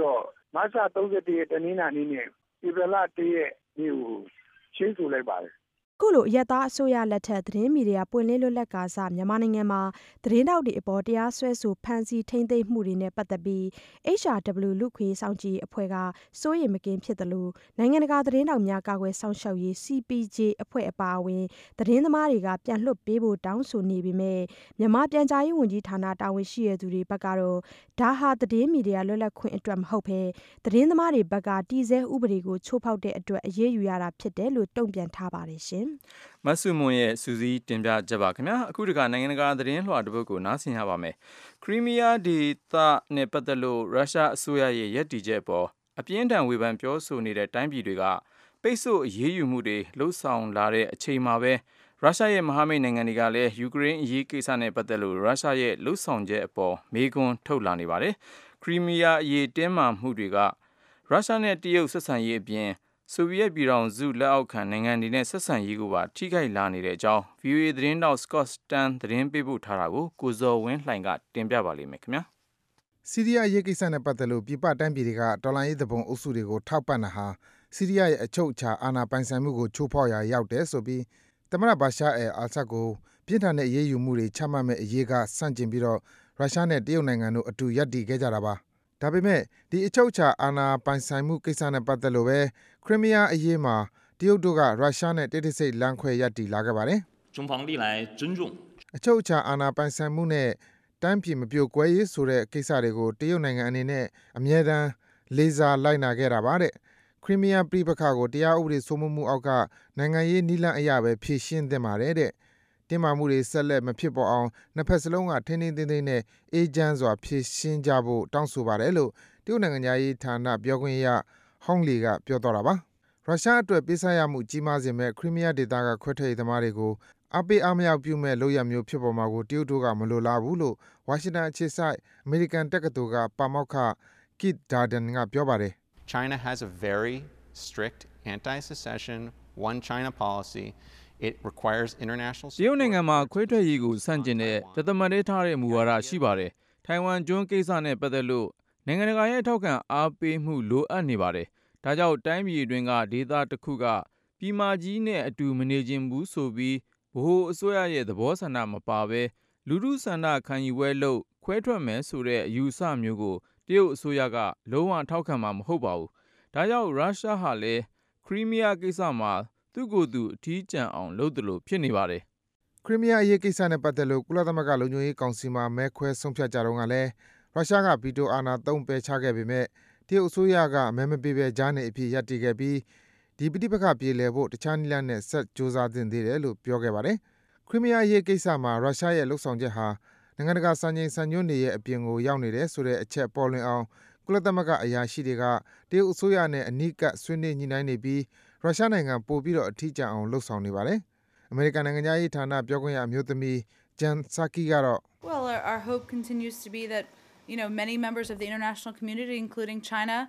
မတ်လ31ရက်တနင်္လာနေ့နဲ့ဧပြီလ1ရက်နေ့ကိုရှင်းဆိုလိုက်ပါတယ်ခုလိုအရက်သားအစိုးရလက်ထက်သတင်းမီဒီယာပွင့်လင်းလွတ်လပ်ကာစမြန်မာနိုင်ငံမှာသတင်းတောက်တွေအပေါ်တရားစွဲဆိုဖမ်းဆီးထိန်းသိမ်းမှုတွေနဲ့ပတ်သက်ပြီး HRW လူခွေစောင့်ကြည့်အဖွဲ့ကစိုးရိမ်မကင်းဖြစ်တယ်လို့နိုင်ငံတကာသတင်းတောက်များကာကွယ်စောင့်ရှောက်ရေး CPJ အဖွဲ့အပါအဝင်သတင်းသမားတွေကပြန်လွှတ်ပေးဖို့တောင်းဆိုနေပေမဲ့မြန်မာပြန်ကြားရေးဝန်ကြီးဌာနတာဝန်ရှိတဲ့သူတွေဘက်ကတော့ဒါဟာသတင်းမီဒီယာလွတ်လပ်ခွင့်အတွက်မဟုတ်ဘဲသတင်းသမားတွေဘက်ကတည်ဆဲဥပဒေကိုချိုးဖောက်တဲ့အတွက်အရေးယူရတာဖြစ်တယ်လို့တုံ့ပြန်ထားပါတယ်ရှင်မဆုမွန်ရဲ့စူးစီးတင်ပြချက်ပါခင်ဗျာအခုတခါနိုင်ငံတကာသတင်းလွှာတစ်ပုဒ်ကိုနားဆင်ရပါမယ်ခရီးမီးယားဒေသနဲ့ပတ်သက်လို့ရုရှားအစိုးရရဲ့ရည်တည်ချက်ပေါ်အပြင်းထန်ဝေဖန်ပြောဆိုနေတဲ့တိုင်းပြည်တွေကပိတ်ဆို့အရေးယူမှုတွေလှုပ်ဆောင်လာတဲ့အချိန်မှာပဲရုရှားရဲ့မဟာမိတ်နိုင်ငံတွေကလည်းယူကရိန်းအရေးကိစ္စနဲ့ပတ်သက်လို့ရုရှားရဲ့လှုပ်ဆောင်ချက်အပေါ်မေးခွန်းထုတ်လာနေပါတယ်ခရီးမီးယားအရေးတင်းမာမှုတွေကရုရှားနဲ့တရုတ်ဆက်ဆံရေးအပြင်ဆိုဗီယက်ပြည်ထောင်စုလက်အောက်ခံနိုင်ငံတွေနဲ့ဆက်ဆံရေးကိုပါထိခိုက်လာနေတဲ့အကြောင်း VOA သတင်းတောက် Scott Stan သတင်းပေးပို့ထားတာကိုကိုဇော်ဝင်းလှိုင်ကတင်ပြပါလိမ့်မယ်ခင်ဗျာဆီးရီးယားအရေးကိစ္စနဲ့ပတ်သက်လို့ပြည်ပတိုင်းပြည်တွေကတော်လှန်ရေးသဘုံအုပ်စုတွေကိုထောက်ပံ့တာဟာဆီးရီးယားရဲ့အချုပ်အခြာအာဏာပိုင်ဆိုင်မှုကိုချိုးဖောက်ရာရောက်တယ်ဆိုပြီးသမ္မတဘာရှာအယ်အာဆတ်ကိုပြင်းထန်တဲ့အရေးယူမှုတွေချမှတ်မဲ့အရေးကဆန့်ကျင်ပြီးတော့ရုရှားနဲ့တရုတ်နိုင်ငံတို့အတူရပ်တည်ခဲ့ကြတာပါဒါပေမဲ့ဒီအချုပ်အခြာအာဏာပိုင်ဆိုင်မှုကိစ္စနဲ့ပတ်သက်လို့ပဲခရီးမီးယားအရေးမှာတရုတ်တို့ကရုရှားနဲ့တိတ်တဆိတ်လမ်းခွဲရပ်တည်လာခဲ့ပါတယ်中方历来尊重အချုပ်အခြာအာဏာပိုင်ဆိုင်မှုနဲ့တိုင်းပြည်မပြိုကွဲရေးဆိုတဲ့ကိစ္စတွေကိုတရုတ်နိုင်ငံအနေနဲ့အမြဲတမ်းလေးစားလိုက်နာခဲ့တာပါတဲ့ခရီးမီးယားပြည်ပခါကိုတရားဥပဒေစိုးမိုးမှုအောက်ကနိုင်ငံရေးနည်းလမ်းအရာပဲဖြည့်ရှင်းသင့်ပါတယ်တဲ့တင်းမာမှုတွေဆက်လက်မဖြစ်ပေါ်အောင်နှစ်ဖက်စလုံးကထိန်းထိန်းသိမ်းသိမ်းနဲ့အေးချမ်းစွာဖြည့်ရှင်းကြဖို့တောင်းဆိုပါတယ်လို့တရုတ်နိုင်ငံသားရေးဌာနပြောခွင့်ရဟောင်းလီကပြောတော့တာပါရုရှားအတွက်ပေးဆပ်ရမှုကြီးမားစေမဲ့ခရီးမီးယားဒေသကခွဲထွက်ရေးသမားတွေကိုအပေးအမရောက်ပြုမဲ့လုပ်ရမျိုးဖြစ်ပေါ်မှာကိုတရုတ်တို့ကမလိုလားဘူးလို့ဝါရှင်တန်အခြေစိုက်အမေရိကန်တက္ကသိုလ်ကပါမောက္ခ Keith Darden ကပြောပါတယ် China has a very strict anti-secession one China policy it requires international support တရုတ်နိုင်ငံမှာခွဲထွက်ရေးကိုဆန့်ကျင်တဲ့တသမတ်ရေးထားတဲ့မူဝါဒရှိပါတယ်ထိုင်ဝမ်ကျွန်းကိစ္စနဲ့ပတ်သက်လို့နိုင်ငံတကာရဲ့ထောက်ခံအားပေးမှုလိုအပ်နေပါတယ်ဒါကြောင့်တိုင်းပြည်တွင်းကဒေသတစ်ခုကပြည်မကြီးနဲ့အတူမနေခြင်းဘူးဆိုပြီးဗဟိုအစိုးရရဲ့သဘောဆန္ဒမပါဘဲလူထုဆန္ဒခံယူပွဲလို့ခွဲထွက်မယ်ဆိုတဲ့အယူအဆမျိုးကိုတရုတ်အစိုးရကလုံးဝထောက်ခံမှာမဟုတ်ပါဘူးဒါကြောင့်ရုရှားဟာလည်းခရီးမီးယားကိစ္စမှာသူ့ကိုယ်သူအထီးကျန်အောင်လုပ်တယ်လို့ဖြစ်နေပါတယ်ခရီးမီးယားအရေးကိစ္စနဲ့ပတ်သက်လို့ကုလသမဂ္ဂလုံခြုံရေးကောင်စီမှာမဲခွဲဆုံးဖြတ်ကြတော့ကလည်းရုရှားကဗီတိုအာဏာသုံးပယ်ချခဲ့ပေမဲ့တရုတ်အစိုးရကမဲမပေးဘဲကြားနေအဖြစ်ရပ်တည်ခဲ့ပြီးဒီပဋိပက္ခပြေလည်ဖို့တခြားနည်းလမ်းနဲ့ဆက်ကြိုးစားသင့်သေးတယ်လို့ပြောခဲ့ပါတယ်ခရီးမီးယားအရေးကိစ္စမှာရုရှားရဲ့လှုပ်ဆောင်ချက်ဟာနိုင်ငံတကာစံချိန်စံညွှန်းတွေရဲ့အပြင်ကိုရောက်နေတယ်ဆိုတဲ့အချက်ပေါ်လွင်အောင်ကုလသမဂ္ဂအရာရှိတွေကတရုတ်အစိုးရနဲ့အနီးကပ်ဆွေးနွေးညှိနှိုင်းနေပြီးရုရှားနိုင်ငံပို့ပြီးတော့အထီးကျန်အောင်လှုပ်ဆောင်နေပါတယ်အမေရိကန်နိုင်ငံသားရေးဌာနပြောခွင့်ရအမျိုးသမီး Jen Psaki ကတော့ Well, our hope continues to be that many members of the international community including China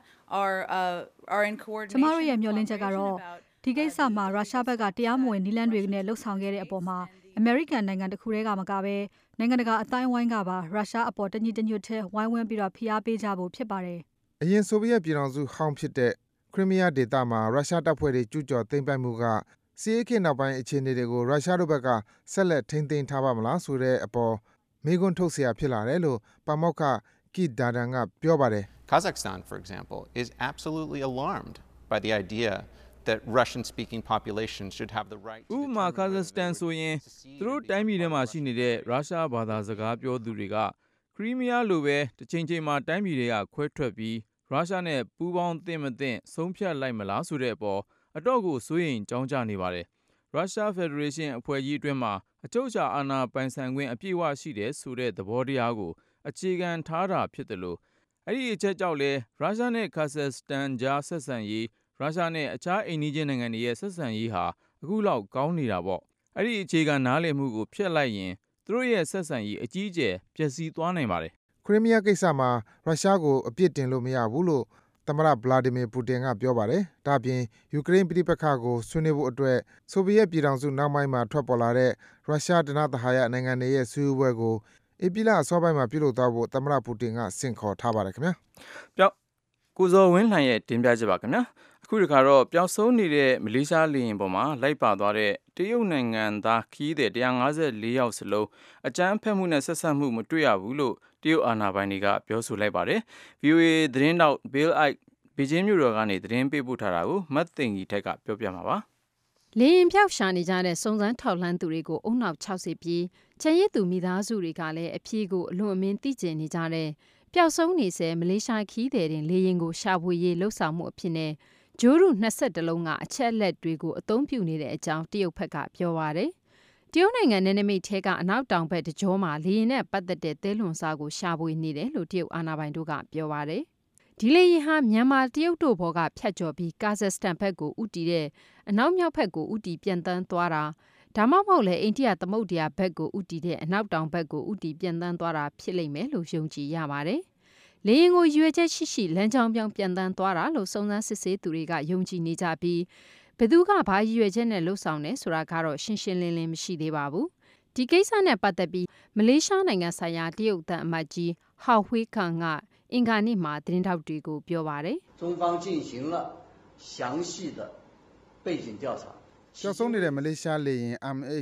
are in coordination ကျမတို့ရဲ့မျှော်လင့်ချက်ကတော့ဒီကိစ္စမှာရုရှားဘက်ကတရားမဝင်နည်းလမ်းတွေနဲ့လှုပ်ဆောင်ခဲ့တဲ့အပေါ်မှာအမေရိကန်နိုင်ငံတစ်ခုတည်းကမကဘဲနိုင်ငံတကာအတိုင်းအဝိုင်းကပါရုရှားအပေါ်တညီတညွတ်ထဲဝိုင်းဝန်းပြီးတော့ဖိအားပေးကြဖို့ဖြစ်ပါတယ်အရင်ဆိုဗီယက်ပြည်ထောင်စုဟောင်းဖြစ်တဲ့ခရီးမီးယားဒေသမှာရုရှားတပ်ဖွဲ့တွေကျူးကျော်သိမ်းပိုက်မှုကစီးရဲခေတ်နောက်ပိုင်းအခြေအနေတွေကိုရုရှားတို့ဘက်ကဆက်လက်ထိန်းသိမ်းထားပါမလားဆိုတဲ့အပေါ်မေးခွန်းထုတ်เสียဖြစ်လာတယ်လို့ပါမောက္ခ Keith Darden ကပြောပါတယ် Kazakhstan for example is absolutely alarmed by the idea that Russian-speaking populations should have the right to ဥပမာကာဇက်စတန်ဆိုရင်သူတို့တိုင်းပြည်ထဲမှာရှိနေတဲ့ရုရှားဘာသာစကားပြောသူတွေကခရီးမီးယားလိုပဲတစ်ချိန်ချိန်မှာတိုင်းပြည်တွေကခွဲထွက်ပြီးရုရှားနဲ့ပူးပေါင်းသင့်မသင့်ဆုံးဖြတ်လိုက်မလားဆိုတဲ့အပေါ်အတော့ကိုစိုးရိမ်ကြောင်းကြနေပါတယ်ရုရှားဖက်ဒရေးရှင်းအဖွဲ့ကြီးအတွင်းမှာအချုပ်အခြာအာဏာပိုင်ဆိုင်ခွင့်အပြည့်အဝရှိတယ်ဆိုတဲ့သဘောတရားကိုအခြေခံထားတာဖြစ်တယ်လို့အဲ့ဒီအချက်ကြောင့်လဲရုရှားနဲ့ကာဇက်စတန်ကြားဆက်ဆံရေးရုရှားနဲ့အခြားအိမ်နီးချင်းနိုင်ငံတွေရဲ့ဆက်ဆံရေးဟာအခုလောက်ကောင်းနေတာပေါ့အဲ့ဒီအခြေခံနားလည်မှုကိုဖျက်လိုက်ရင်သူတို့ရဲ့ဆက်ဆံရေးအကြီးအကျယ်ပျက်စီးသွားနိုင်ပါတယ်ခရီးမီးယားကိစ္စမှာရုရှားကိုအပြစ်တင်လို့မရဘူးလို့သမ္မတဗလာဒီမီပူတင်ကပြောပါတယ်ဒါ့အပြင်ယူကရိန်းပြည်ပခါကိုဆွေးနွေးဖို့အတွက်ဆိုဗီယက်ပြည်ထောင်စုနောက်ပိုင်းမှာထွက်ပေါ်လာတဲ့ရုရှားဒနသဟာယနိုင်ငံတွေရဲ့ဆွေးနွေးပွဲကိုဧပြီလအစောပိုင်းမှာပြုလုပ်သွားဖို့သမ္မတပူတင်ကဆင့်ခေါ်ထားပါတယ်ခင်ဗျာပြောကိုဇော်ဝင်းလှိုင်ရဲ့တင်ပြချက်ပါခင်ဗျာအခုဒီခါတော့ပျောက်ဆုံးနေတဲ့မလေးရှားလေယာဉ်ပေါ်မှာလိုက်ပါသွားတဲ့တရုတ်နိုင်ငံသားခီးတဲ့154ယောက်စလုံးအကြမ်းဖက်မှုနဲ့ဆက်ဆက်မှုမတွေ့ရဘူးလို့တရုတ်အာဏာပိုင်တွေကပြောဆိုလိုက်ပါတယ် VOA သတင်းတောက် Bill Ike ဘေကျင်းမြို့တော်ကနေသတင်းပေးပို့ထားတာကိုမတ်သိင်ကြီးထက်ကပြောပြမှာပါလေရင်ပြောက်ရှာနေကြတဲ့စုံစမ်းထောက်လှမ်းသူတွေကိုအုံနောက်60ပြီးချန်ရစ်သူမိသားစုတွေကလည်းအပြေကိုအလွန်အမင်းသိကျင်နေကြတဲ့ပျောက်ဆုံးနေစေမလေးရှားခီးသည်တင်လေရင်ကိုရှာဖွေရေးလှုပ်ဆောင်မှုအဖြစ်နဲ့ဂျိုးရု22လုံးကအချက်လက်တွေကိုအသုံးပြုနေတဲ့အကြောင်းတရုတ်ဘက်ကပြောပါတယ်တရုတ်နိုင်ငံနယ်နိမိတ်ထဲကအနောက်တောင်ဘက်တကြောမှာလေရင်နဲ့ပတ်သက်တဲ့သဲလွန်စားကိုရှာဖွေနေတယ်လို့တရုတ်အာဏာပိုင်တို့ကပြောပါတယ်ဒီလေရင်ဟာမြန်မာတရုတ်တို့ဘောကဖြတ်ကျော်ပြီးကာဇက်စတန်ဘက်ကိုဥတီတဲ့အနောက်မြောက်ဘက်ကိုဥတီပြန်တန်းသွားတာဒါမှမဟုတ်လေအိန္ဒိယသမုဒ္ဒရာဘက်ကိုဥတီတဲ့အနောက်တောင်ဘက်ကိုဥတီပြန်တန်းသွားတာဖြစ်လိမ့်မယ်လို့ယုံကြည်ရပါတယ်လေရင်ကိုရွေချက်ရှိလမ်းကြောင်းပြောင်းပြန်တန်းသွားတာလို့စုံစမ်းစစ်ဆေးသူတွေကယုံကြည်နေကြပြီးဘယ်သူကဘာရွေချက်နဲ့လှုပ်ဆောင်နေဆိုတာကတော့ရှင်းရှင်းလင်းလင်းမရှိသေးပါဘူးဒီကိစ္စနဲ့ပတ်သက်ပြီးမလေးရှားနိုင်ငံဆိုင်ရာတရုတ်အမတ်ကြီးဟောက်ဝေးခန်ကအင်္ဂါနေ့မှာသတင်းထောက်တွေကိုပြောပါတယ်中方进行了详细的背景调查ပျောက်ဆုံးနေတဲ့မလေးရှားလေယာဉ်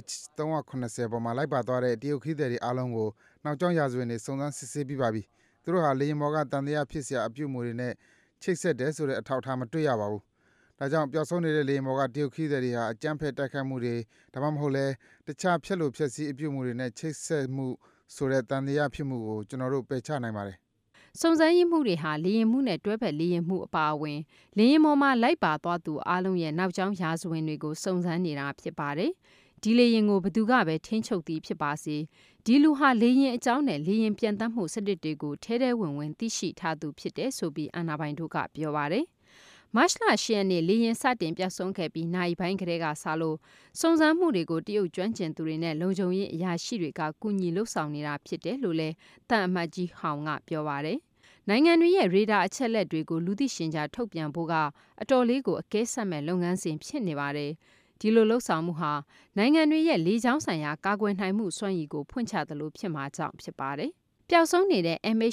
MH380 ပေါ်မှာလိုက်ပါသွားတဲ့တရုတ်ခီးသည်တွေအားလုံးကိုနောက်ကျောင်းရာဇဝင်တွေစုံစမ်းစစ်ဆေးပြီးပါပြီ။သူတို့ဟာလေယာဉ်ပေါ်ကတန်တရားဖြစ်စရာအပြုအမူတွေနဲ့ချိတ်ဆက်တယ်ဆိုတဲ့အထောက်အထားမတွေ့ရပါဘူး။ဒါကြောင့်ပျောက်ဆုံးနေတဲ့လေယာဉ်ပေါ်ကတရုတ်ခီးသည်တွေဟာအကြမ်းဖက်တိုက်ခိုက်မှုတွေဒါမှမဟုတ်လဲတခြားဖျက်လို့ဖျက်ဆီးအပြုအမူတွေနဲ့ချိတ်ဆက်မှုဆိုတဲ့တန်တရားဖြစ်မှုကိုကျွန်တော်တို့ပယ်ချနိုင်ပါတယ်စုံစမ်းရေးမှုတွေဟာလေရင်မှုနဲ့တွဲဖက်လေရင်မှုအပါအဝင်လေရင်ပေါ်မှာလိုက်ပါသွားသူအားလုံးရဲ့နောက်ကျောင်းရာဇဝင်တွေကိုစုံစမ်းနေတာဖြစ်ပါတယ်။ဒီလေရင်ကိုဘသူကပဲထိန်းချုပ်သည်ဖြစ်ပါစေဒီလူဟာလေရင်အကြောင်းနဲ့လေရင်ပြန်တတ်မှုစနစ်တွေကိုထဲထဲဝင်ဝင်သိရှိထားသူဖြစ်တယ်ဆိုပြီးအာဏာပိုင်တို့ကပြောပါတယ်။မတ်လ10ရက်နေ့လေရင်စတင်ပြတ်ဆုံးခဲ့ပြီးနိုင်ပိုင်းကလေးကစားလို့စုံစမ်းမှုတွေကိုတရုတ်ကျွမ်းကျင်သူတွေနဲ့လုံခြုံရေးအရာရှိတွေကကူညီလှုပ်ဆောင်နေတာဖြစ်တယ်လို့လည်းတန်အမတ်ကြီးဟောင်ကပြောပါတယ်။နိုင်ငံတွေရဲ့ရေဒါအချက်လက်တွေကိုလူသိရှင်ကြားထုတ်ပြန်ဖို့ကအတော်လေးကိုအကဲဆက်မဲ့လုပ်ငန်းစဉ်ဖြစ်နေပါတယ်။ဒီလိုလှုပ်ဆောင်မှုဟာနိုင်ငံတွေရဲ့လေကြောင်းဆိုင်ရာကာကွယ်နိုင်မှုစွမ်းရည်ကိုဖွင့်ချသလိုဖြစ်မှာကြောင့်ဖြစ်ပါတယ်။ပျောက်ဆုံးနေတဲ့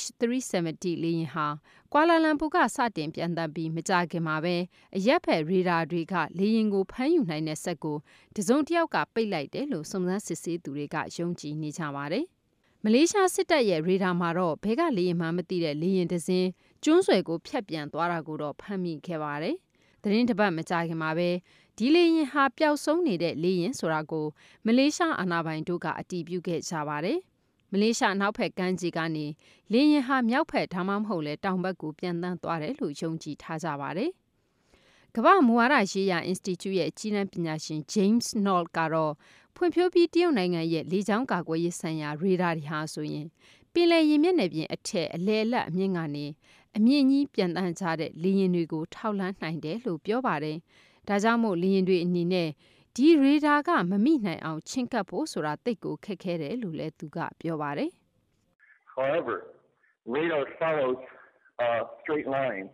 MH370 လေယာဉ်ဟာကွာလာလမ်ပူကစတင်ပြန်တက်ပြီးမကြခင်မှာပဲအရက်ဖက်ရေဒါတွေကလေယာဉ်ကိုဖမ်းယူနိုင်တဲ့စက်ကိုတစုံတစ်ယောက်ကပိတ်လိုက်တယ်လို့စုံစမ်းစစ်ဆေးသူတွေကယုံကြည်နေကြပါတယ်။မလေးရှားစစ်တပ်ရဲ့ရေဒါမှာတော့ဘဲကလေယာဉ်မှမသိတဲ့လေယာဉ်တစ်စင်းကျွန်းဆွယ်ကိုဖြတ်ပြန်သွားတာကိုတော့ဖမ်းမိခဲ့ပါတယ်။သတင်းတစ်ပတ်မကြာခင်မှာပဲဒီလေယာဉ်ဟာပျောက်ဆုံးနေတဲ့လေယာဉ်ဆိုတာကိုမလေးရှားအာဏာပိုင်တို့ကအတည်ပြုခဲ့ကြပါတယ်။မလေးရှားနောက်ဖက်ကမ်းခြေကနေလေယာဉ်ဟာမြောက်ဖက်ဒါမှမဟုတ်လဲတောင်ဘက်ကိုပြန်တန်းသွားတယ်လို့ယုံကြည်ထားကြပါတယ်။ကမ္ဘာမူဝါဒရေးရာ Institute ရဲ့ကြီးတန်းပညာရှင် James Knowles ကတော့ဖွံ့ဖြိုးပြီးတရုတ်နိုင်ငံရဲ့လေကြောင်းကာကွယ်ရေးဆိုင်ရာရေဒါတွေဟာဆိုရင်ပင်လယ်ရေမျက်နှာပြင်အထက်အလယ်အလတ်အမြင့်ကနေအမြင့်ကြီးပြန်တန်းကြတဲ့လေယာဉ်တွေကိုထောက်လှမ်းနိုင်တယ်လို့ပြောပါတယ်။ဒါကြောင့်မို့လေယာဉ်တွေအနေနဲ့ဒီရေဒါကမမိနိုင်အောင်ချင့်ကပ်ဖို့ဆိုတာတိတ်ကိုခက်ခဲတယ်လို့လည်းသူကပြောပါတယ်။ However, radar follows a straight line.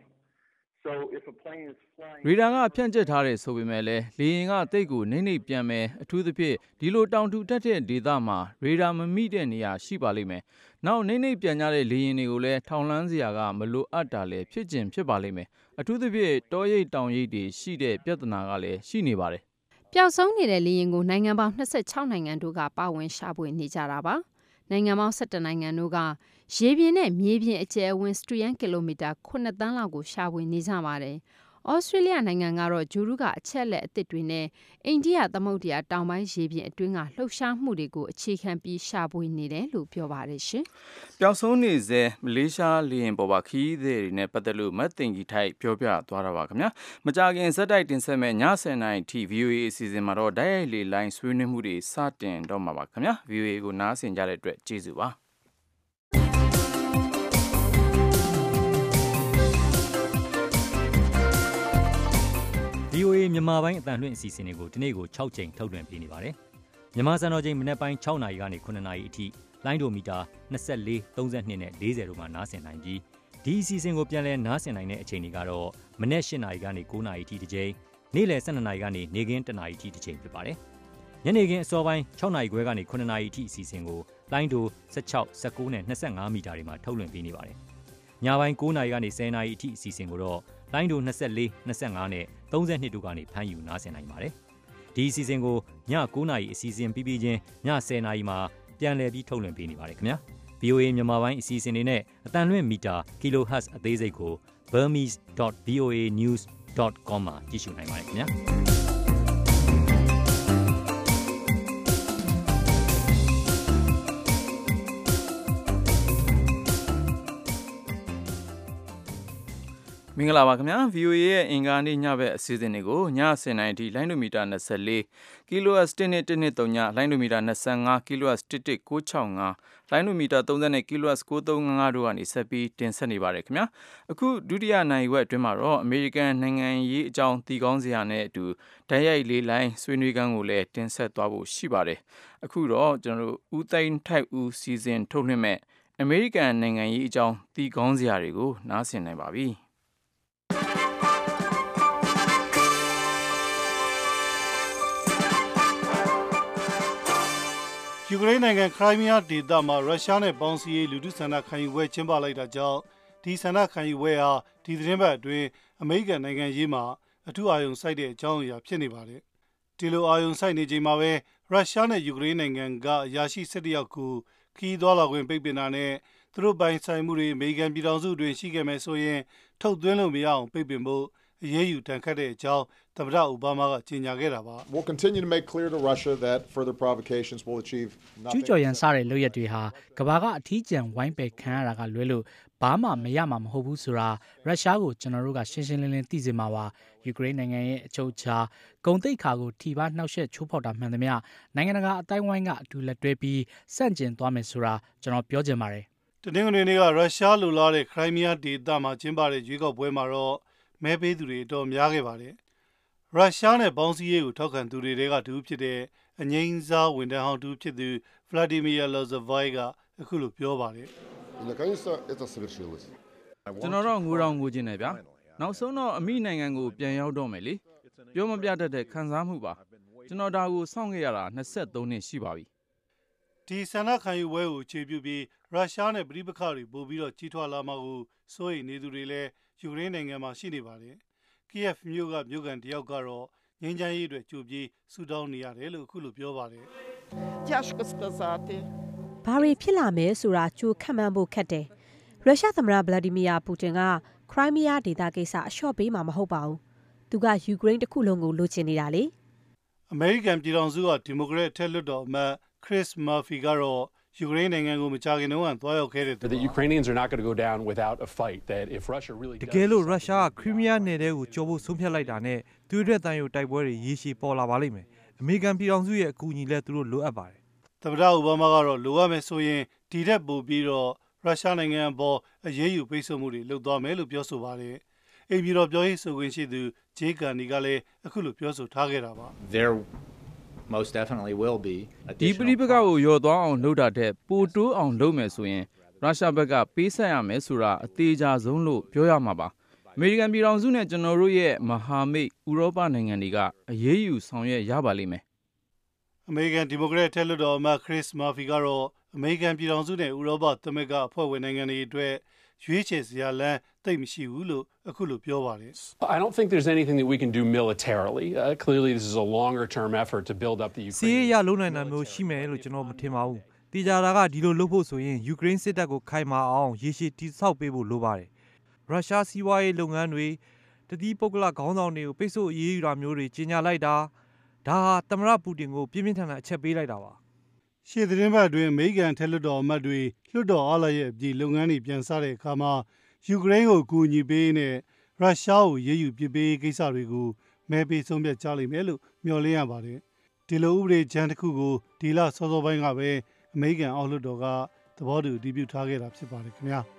So if a plane is flying ရေဒါကဖြန့်ကျက်ထားတယ်ဆိုပေမဲ့လည်းလေယာဉ်ကတိတ်ကိုနှိမ့်နှိမ့်ပြန်မယ်အထူးသဖြင့်ဒီလိုတောင်ထူထပ်တဲ့ဒေသမှာရေဒါမမိတဲ့နေရာရှိပါလိမ့်မယ်။နောက်နှိမ့်နှိမ့်ပြန်ကြတဲ့လေယာဉ်တွေကိုလည်းထောင်လှမ်းစရာကမလိုအပ်တာလည်းဖြစ်ကျင်ဖြစ်ပါလိမ့်မယ်။အထူးသဖြင့်တောရိပ်တောင်ရိပ်တွေရှိတဲ့ပြဿနာကလည်းရှိနေပါတယ်။ပျောက်ဆုံးနေတဲ့လေယာဉ်ကိုနိုင်ငံပေါင်း26နိုင်ငံတို့ကပါဝင်ရှာဖွေနေကြတာပါ။နိုင်ငံပေါင်း17နိုင်ငံတို့ကရေပြင်နဲ့မြေပြင်အကျယ်အဝန်းစတုရန်းကီလိုမီတာ9တန်းလောက်ကိုရှာဖွေနေကြပါတယ်။ဩစတြေးလျနိုင်ငံကတော့ဂျူရုကအချက်လက်အသစ်တွေနဲ့အိန္ဒိယသမုဒ္ဒရာတောင်ပိုင်းရေပြင်အတွင်းကလှုပ်ရှားမှုတွေကိုအခြေခံပြီးရှာဖွေနေတယ်လို့ပြောပါတယ်ရှင်။ပျောက်ဆုံးနေစေမလေးရှားလေယာဉ်ပေါ်ပါခီးသည်တွေနဲ့ပတ်သက်လို့မတ်တင်ကြီးထိုက်ပြောပြသွားတာပါခင်ဗျာ။မကြခင်ဇက်တိုက်တင်ဆက်မဲ့ည10:00နာရီထိ VOA အစီအစဉ်မှာတော့တိုက်ရိုက်လေလိုင်းဆွေးနွေးမှုတွေစတင်တော့မှာပါခင်ဗျာ။ VOA ကိုနားဆင်ကြတဲ့အတွက်ကျေးဇူးပါ။ VOA မြန်မာပိုင်းအတန်လွှင့်အစီအစဉ်တွေကိုဒီနေ့ကို6ချိန်ထုတ်လွှင့်ပေးနေပါတယ်။မြန်မာစံတော်ချိန်မနက်ပိုင်း6နာရီကနေ9နာရီအထိလိုင်းဒိုမီတာ24 32နဲ့40တို့မှာနားဆင်နိုင်ပြီးဒီအစီအစဉ်ကိုပြန်လည်နားဆင်နိုင်တဲ့အချိန်တွေကတော့မနက်8နာရီကနေ9နာရီအထိတစ်ချိန်နေ့လယ်12နာရီကနေနေ့ခင်း1နာရီအထိတစ်ချိန်ဖြစ်ပါတယ်။ညနေခင်းအစောပိုင်း6နာရီခွဲကနေ9နာရီအထိအစီအစဉ်ကိုလိုင်းဒို16 19နဲ့25မီတာတွေမှာထုတ်လွှင့်ပေးနေပါတယ်။ညပိုင်း9နာရီကနေ10နာရီအထိအစီအစဉ်ကိုတော့လိုင်းဒို24 25နဲ့32တို့ကနေဖမ်းယူနားဆင်နိုင်ပါတယ်ဒီအစီအစဉ်ကိုည9နာရီအစီအစဉ်ပြီးပြီးချင်းည10နာရီမှာပြန်လည်ပြီးထုတ်လွှင့်ပေးနေပါတယ်ခင်ဗျာ VOA မြန်မာပိုင်းအစီအစဉ်တွေနဲ့အတန်လွင့်မီတာ kHz အသေးစိတ်ကို burmese.voanews.com မှာကြည့်ရှုနိုင်ပါတယ်ခင်ဗျာမင်္ဂလာပါခင်ဗျာ VOA ရဲ့အင်္ဂါနေ့ညဘက်အစီအစဉ်တွေကိုည10:00နာရီထိလိုင်းဒိုမီတာ24 kHz 1.1.3 လိုင်းဒိုမီတာ25 kHz 1.665 လိုင်းဒိုမီတာ30 kHz 9355တို့ကနေဆက်ပြီးတင်ဆက်နေပါတယ်ခင်ဗျာအခုဒုတိယနိုင်ဝက်အတွင်းမှာတော့အမေရိကန်နိုင်ငံရေးအကြောင်းတည်ကောင်းစရာနဲ့အတူဓာတ်ရိုက်လေးလိုင်းဆွေးနွေးခန်းကိုလည်းတင်ဆက်သွားဖို့ရှိပါတယ်အခုတော့ကျွန်တော်တို့ဦးသိန်းထိုက်ဦးစီစဉ်ထုတ်လွှင့်မဲ့အမေရိကန်နိုင်ငံရေးအကြောင်းတည်ကောင်းစရာတွေကိုနားဆင်နိုင်ပါပြီယူကရိန်းနိုင်ငံခရိုင်းမီးယားဒေသမှာရုရှားနဲ့ပေါင်းစည်းရေးလူထုဆန္ဒခံယူပွဲကျင်းပလိုက်တာကြောင့်ဒီဆန္ဒခံယူပွဲဟာဒီသတင်းပတ်အတွင်းအမေရိကန်နိုင်ငံရေးမှာအထူးအာရုံစိုက်တဲ့အကြောင်းအရာဖြစ်နေပါတယ်။ဒီလိုအာရုံစိုက်နေချိန်မှာပဲရုရှားနဲ့ယူကရိန်းနိုင်ငံကအရာရှိ17ယောက်ကိုခီးသွားလာခွင့်ပိတ်ပင်တာနဲ့သူတို့ပိုင်ဆိုင်မှုတွေအမေရိကန်ပြည်ထောင်စုအတွင်းရှိခဲ့မယ်ဆိုရင်ထုတ်သွင်းလို့မရအောင်ပိတ်ပင်ဖို့အရေးယူတန်ခတ်တဲ့အကြောင်းသမ္မတအိုဘားမားကကြေညာခဲ့တာပါ We'll continue to make clear to Russia that further provocations will achieve nothing. ကျူးကျော်ရန်စတဲ့လုပ်ရက်တွေဟာကမ္ဘာကအထီးကျန်ဝိုင်းပယ်ခံရတာကလွဲလို့ဘာမှမရမှာမဟုတ်ဘူးဆိုတာရုရှားကိုကျွန်တော်တို့ကရှင်းရှင်းလင်းလင်းသိစေမှာပါယူကရိန်းနိုင်ငံရဲ့အချုပ်အခြာဂုဏ်သိက္ခာကိုထိပါနှောက်ယှက်ချိုးဖောက်တာမှန်သမျှနိုင်ငံတကာအတိုင်းဝိုင်းကအတူလက်တွဲပြီးစန့်ကျင်သွားမယ်ဆိုတာကျွန်တော်ပြောချင်ပါတယ်တနင်္ဂနွေနေ့ကရုရှားလိုလားတဲ့ခရိုင်းမီးယားဒေသမှာကျင်းပတဲ့ရွေးကောက်ပွဲမှာတော့မဲပေးသူတွေတော်များခဲ့ပါတယ်ရုရှားနဲ့ပေါင်းစည်းရေးကိုထောက်ခံသူတွေကတူဖြစ်တဲ့အငိမ့်စားဝန်ထမ်းဟောင်းတူဖြစ်သူဗလာဒီမီယာလော်ဇဗိုင်ကအခုလိုပြောပါတယ်ကျွန်တော်တော့ငိုတော့ငိုခြင်းတယ်ဗျာနောက်ဆုံးတော့အမိနိုင်ငံကိုပြန်ရောက်တော့မယ်လေပြောမပြတတ်တဲ့ခံစားမှုပါကျွန်တော်ဒါကိုစောင့်ခဲ့ရတာ23နှစ်ရှိပါပြီဒီဆန္ဒခံယူပွဲကိုအခြေပြုပြီးရုရှားနဲ့ပြည်ပခါတွေပို့ပြီးတော့ကြီးထွားလာမှာကိုစိုးရိမ်နေသူတွေလည်းယူကရိန်းနိုင်ငံမှာရှိနေပါတယ်ကီယက်မြို့ကမြို့ကန်တယောက်ကတော့ငြိမ်းချမ်းရေးအတွက်ကြိုပြီးဆူတောင်းနေရတယ်လို့အခုလိုပြောပါတယ်ဘာတွေဖြစ်လာမယ်ဆိုတာကြိုခန့်မှန်းဖို့ခက်တယ်ရုရှားသမ္မတဗလာဒီမီယာပူတင်ကခရိုင်းမီးယားဒေသကိစ္စအလျှော့ပေးမှာမဟုတ်ပါဘူးသူကယူကရိန်းတစ်ခုလုံးကိုလိုချင်နေတာလေအမေရိကန်ပြည်ထောင်စုကဒီမိုကရက်ထက်လွှတ်တော်အမတ်ခရစ်မာဖီကတော့ယူကရိန်းနိုင်ငံကိုမကြာခင်တုန်းကသွားရောက်ခဲ့တဲ့ The Ukrainians are not going to go down without a fight that if Russia really တကယ်လို့ရုရှားကခရီးမီးယားနယ်ထဲကိုကျော်ဖို့ဆုံးဖြတ်လိုက်တာနဲ့သူတို့တန်ရုပ်တိုက်ပွဲတွေရေရှည်ပေါ်လာပါလိမ့်မယ်အမေရိကန်ပြည်ထောင်စုရဲ့အကူအညီလည်းသူတို့လိုအပ်ပါတယ်သမ္မတအိုဘားမားကတော့လိုအပ်မယ်ဆိုရင်ဒီထက်ပိုပြီးတော့ရုရှားနိုင်ငံအပေါ်အရေးယူပိတ်ဆို့မှုတွေလုပ်သွားမယ်လို့ပြောဆိုပါတယ်အိမ်ပြည်တော်ပြောရေးဆိုခွင့်ရှိသူဂျေကန်နီကလည်းအခုလိုပြောဆိုထားခဲ့တာပါ Most definitely will be ဒီပရိပကကိုရော်သွားအောင်လုပ်တာတဲ့ပိုတိုးအောင်လုပ်မယ်ဆိုရင်ရုရှားဘက်ကပေးဆက်ရမယ်ဆိုတာအသေးချာဆုံးလို့ပြောရမှာပါအမေရိကန်ပြည်ထောင်စုနဲ့ကျွန်တော်တို့ရဲ့မဟာမိတ်ဥရောပနိုင်ငံတွေကအရေးယူဆောင်ရွက်ရပါလိမ့်မယ်အမေရိကန်ဒီမိုကရက်တက်လွှတ်တော်အမတ်ခရစ်မာဖီကတော့အမေရိကန်ပြည်ထောင်စုနဲ့ဥရောပသမဂ္ဂအဖွဲ့ဝင်နိုင်ငံတွေအတွက်ရွေးချယ်စရာလမ်းသိပ်မရှိဘူးလို့အခုလိုပြောပါတယ် I don't think there's anything that we can do militarily. Clearly this is a longer term effort to build up the Ukraine. စီးရလုံးနိုင်တာမျိုးရှိမယ်လို့ကျွန်တော်မထင်ပါဘူး။တေချာတာကဒီလိုလုပ်ဖို့ဆိုရင်ယူကရိန်းစစ်တပ်ကိုခိုင်မာအောင်ရေရှည်တည်ဆောက်ပေးဖို့လိုပါတယ်။ရုရှားစီးပွားရေးလုပ်ငန်းတွေတတိပုဂ္ဂလခေါင်းဆောင်တွေကိုပိတ်ဆို့အရေးယူတာမျိုးတွေကြီးညာလိုက်တာဒါဟာသမ္မတပူတင်ကိုပြင်းပြင်းထန်ထန်အချက်ပေးလိုက်တာပါရှေ့သတင်းပတ်အတွင်းအမေရိကန်ထက်လွှတ်တော်အမတ်တွေလွှတ်တော်အားလည်းရဲ့အပြည်လုပ်ငန်းတွေပြန်စတဲ့အခါမှာယူကရိန်းကိုကူညီပေးနဲ့ရုရှားကိုရေးယူပစ်ပေးကိစ္စတွေကိုမဲပေးဆုံးဖြတ်ကြလိမ့်မယ်လို့မျှော်လင့်ရပါတယ်ဒီလိုဥပဒေကြမ်းတစ်ခုကိုဒီလစောစောပိုင်းကပဲအမေရိကန်အောက်လွှတ်တော်ကသဘောတူအတည်ပြုထားခဲ့တာဖြစ်ပါတယ်ခင်ဗျာ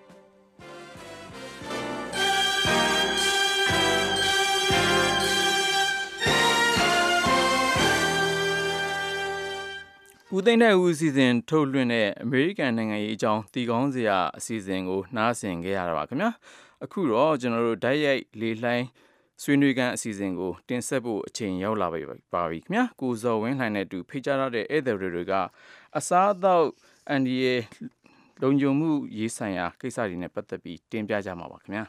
ဦးသိန်းတဲ့ဦးအစီအစဉ်ထုတ်လွှင့်တဲ့အမေရိကန်နိုင်ငံရေးအကြောင်းတည်ကောင်းစရာအစီအစဉ်ကိုနားဆင်ခဲ့ရတာပါခင်ဗျာအခုတော့ကျွန်တော်တို့ဓာတ်ရိုက်လေလှိုင်းဆွေးနွေးခန်းအစီအစဉ်ကိုတင်ဆက်ဖို့အချိန်ရောက်လာပါပြီခင်ဗျာကိုဇော်ဝင်းလှိုင်နဲ့တူဖိတ်ကြားထားတဲ့ဧည့်သည်တွေကအစားအသောက်အန်ဒီရဲ့လုံခြုံမှုရေးဆိုင်ရာကိစ္စတွေနဲ့ပတ်သက်ပြီးတင်ပြကြမှာပါခင်ဗျာ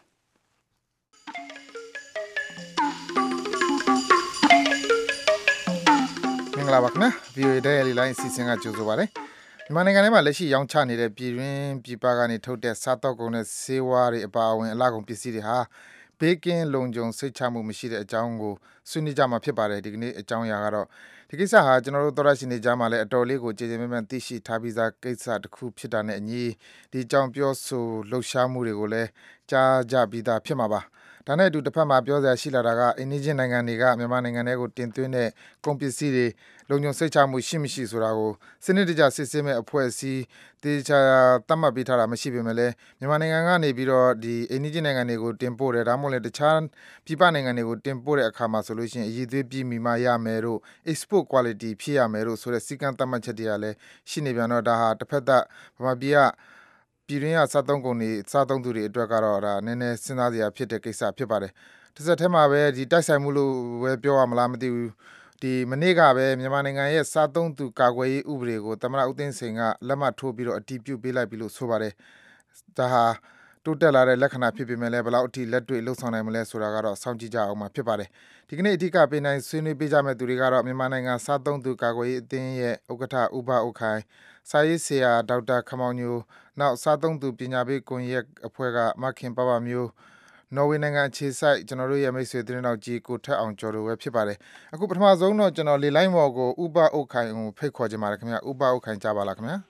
မင်္ဂလာပါခင်ဗျာ VOA Daily Line အစီအစဉ်ကကြိုဆိုပါရစေမြန်မာနိုင်ငံထဲမှာလက်ရှိရောင်းချနေတဲ့ပြည်တွင်းပြည်ပကနေထုတ်တဲ့စားတောက်ကုန်နဲ့ဆေးဝါးတွေအပါအဝင်အလားကုန်ပစ္စည်းတွေဟာဘေးကင်းလုံခြုံစိတ်ချမှုမရှိတဲ့အကြောင်းကိုဆွေးနွေးကြမှာဖြစ်ပါတယ်ဒီကနေ့အကြောင်းအရာကတော့ဒီကိစ္စဟာကျွန်တော်တို့သောရရှိနေကြမှာလည်းအတော်လေးကိုကြည်ကြည်မဲမဲသိရှိထားပြီးသားကိစ္စတစ်ခုဖြစ်တာနဲ့အညီဒီအကြောင်းပြောဆိုလှုပ်ရှားမှုတွေကိုလည်းကြားကြပြီးသားဖြစ်မှာပါဒါနဲ့အတူတစ်ဖက်မှာပြောစရာရှိလာတာကအိန္ဒိယနိုင်ငံတွေကမြန်မာနိုင်ငံထဲကိုတင်သွင်းတဲ့ကုန်ပစ္စည်းတွေလုံခြုံစိတ်ချမှုရှိမရှိဆိုတာကိုစနစ်တကျစစ်ဆေးမဲ့အဖွဲ့အစည်းတေချာသတ်မှတ်ပေးထားတာမရှိပေမဲ့လည်းမြန်မာနိုင်ငံကနေပြီးတော့ဒီအိန္ဒိယနိုင်ငံတွေကိုတင်ပို့တယ်ဒါမှမဟုတ်လည်းတခြားပြည်ပနိုင်ငံတွေကိုတင်ပို့တဲ့အခါမှာဆိုလို့ရှိရင်အည်သွေးပြည်မီမှရမယ်တို့ export quality ဖြစ်ရမယ်တို့ဆိုတဲ့စီကံသတ်မှတ်ချက်တွေကလည်းရှိနေပြန်တော့ဒါဟာတစ်ဖက်သက်ဗမာပြည်ကပြည်တွင်းကစားသုံးကုန်တွေစားသုံးသူတွေအတွက်ကတော့ဒါနည်းနည်းစဉ်းစားစရာဖြစ်တဲ့ကိစ္စဖြစ်ပါတယ်တစ်ဆက်တည်းမှာပဲဒီတိုက်ဆိုင်မှုလို့ပဲပြောရမလားမသိဘူးဒီမနေ့ကပဲမြန်မာနိုင်ငံရဲ့စားသုံးသူကာကွယ်ရေးဥပဒေကိုသမ္မတဦးသိန်းစိန်ကလက်မှတ်ထိုးပြီးတော့အတည်ပြုပေးလိုက်ပြီလို့ဆိုပါတယ်ဒါဟာတိုးတက်လာတဲ့လက္ခဏာဖြစ်ပေမဲ့လည်းဘယ်လောက်အထိလက်တွေ့လှုပ်ဆောင်နိုင်မလဲဆိုတာကတော့စောင့်ကြည့်ကြအောင်မှာဖြစ်ပါတယ်ဒီကနေ့အဓိကပေးနိုင်ဆွေးနွေးပေးကြမယ့်သူတွေကတော့မြန်မာနိုင်ငံစားသုံးသူကာကွယ်ရေးအသင်းရဲ့ဥက္ကဋ္ဌဥပဥခိုင်စာရေးဆရာဒေါက်တာခမောင်ညိုနောက်စားသုံးသူပညာပေးကွန်ရက်အဖွဲ့ကမခင်ပပမျိုးနော်ဝေနိုင်ငံအခြေစိုက်ကျွန်တော်တို့ရဲ့မိတ်ဆွေသတင်းတော်ကြီးကိုထက်အောင်ကျော်တို့ပဲဖြစ်ပါတယ်အခုပထမဆုံးတော့ကျွန်တော်လေလိုင်းမော်ကိုဥပဥခိုင်ကိုဖိတ်ခေါ်ချင်ပါတယ်ခင်ဗျဥပဥခိုင်ကြားပါလားခင်ဗျ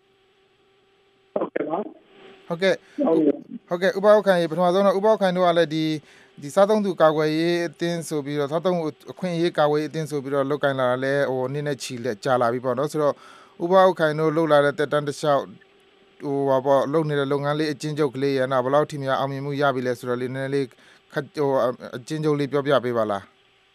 ဟုတ်ကဲ့ဥပဥခိုင်ပထမဆုံးတော့ဥပဥခိုင်တို့ကလည်းဒီစားသုံးသူကာကွယ်ရေးအသင်းဆိုပြီးတော့စားသုံးအခွင့်အရေးကာကွယ်ရေးအသင်းဆိုပြီးတော့လုပ်ကိုင်လာတာလဲဟိုနည်းနည်းချီလက်ကြာလာပြီပေါ့နော်ဆိုတော့ဥပဥခိုင်တို့လုပ်လာတဲ့တက်တန်းတစ်လျှောက်ဟိုပါပေါ့လုပ်နေတဲ့လုပ်ငန်းလေးအချင်းချုပ်ကလေးရနာဘယ်လောက်ထိများအောင်မြင်မှုရပြီလဲဆိုတော့လေးနည်းနည်းလေးဟိုအချင်းချုပ်လေးပြောပြပေးပါလား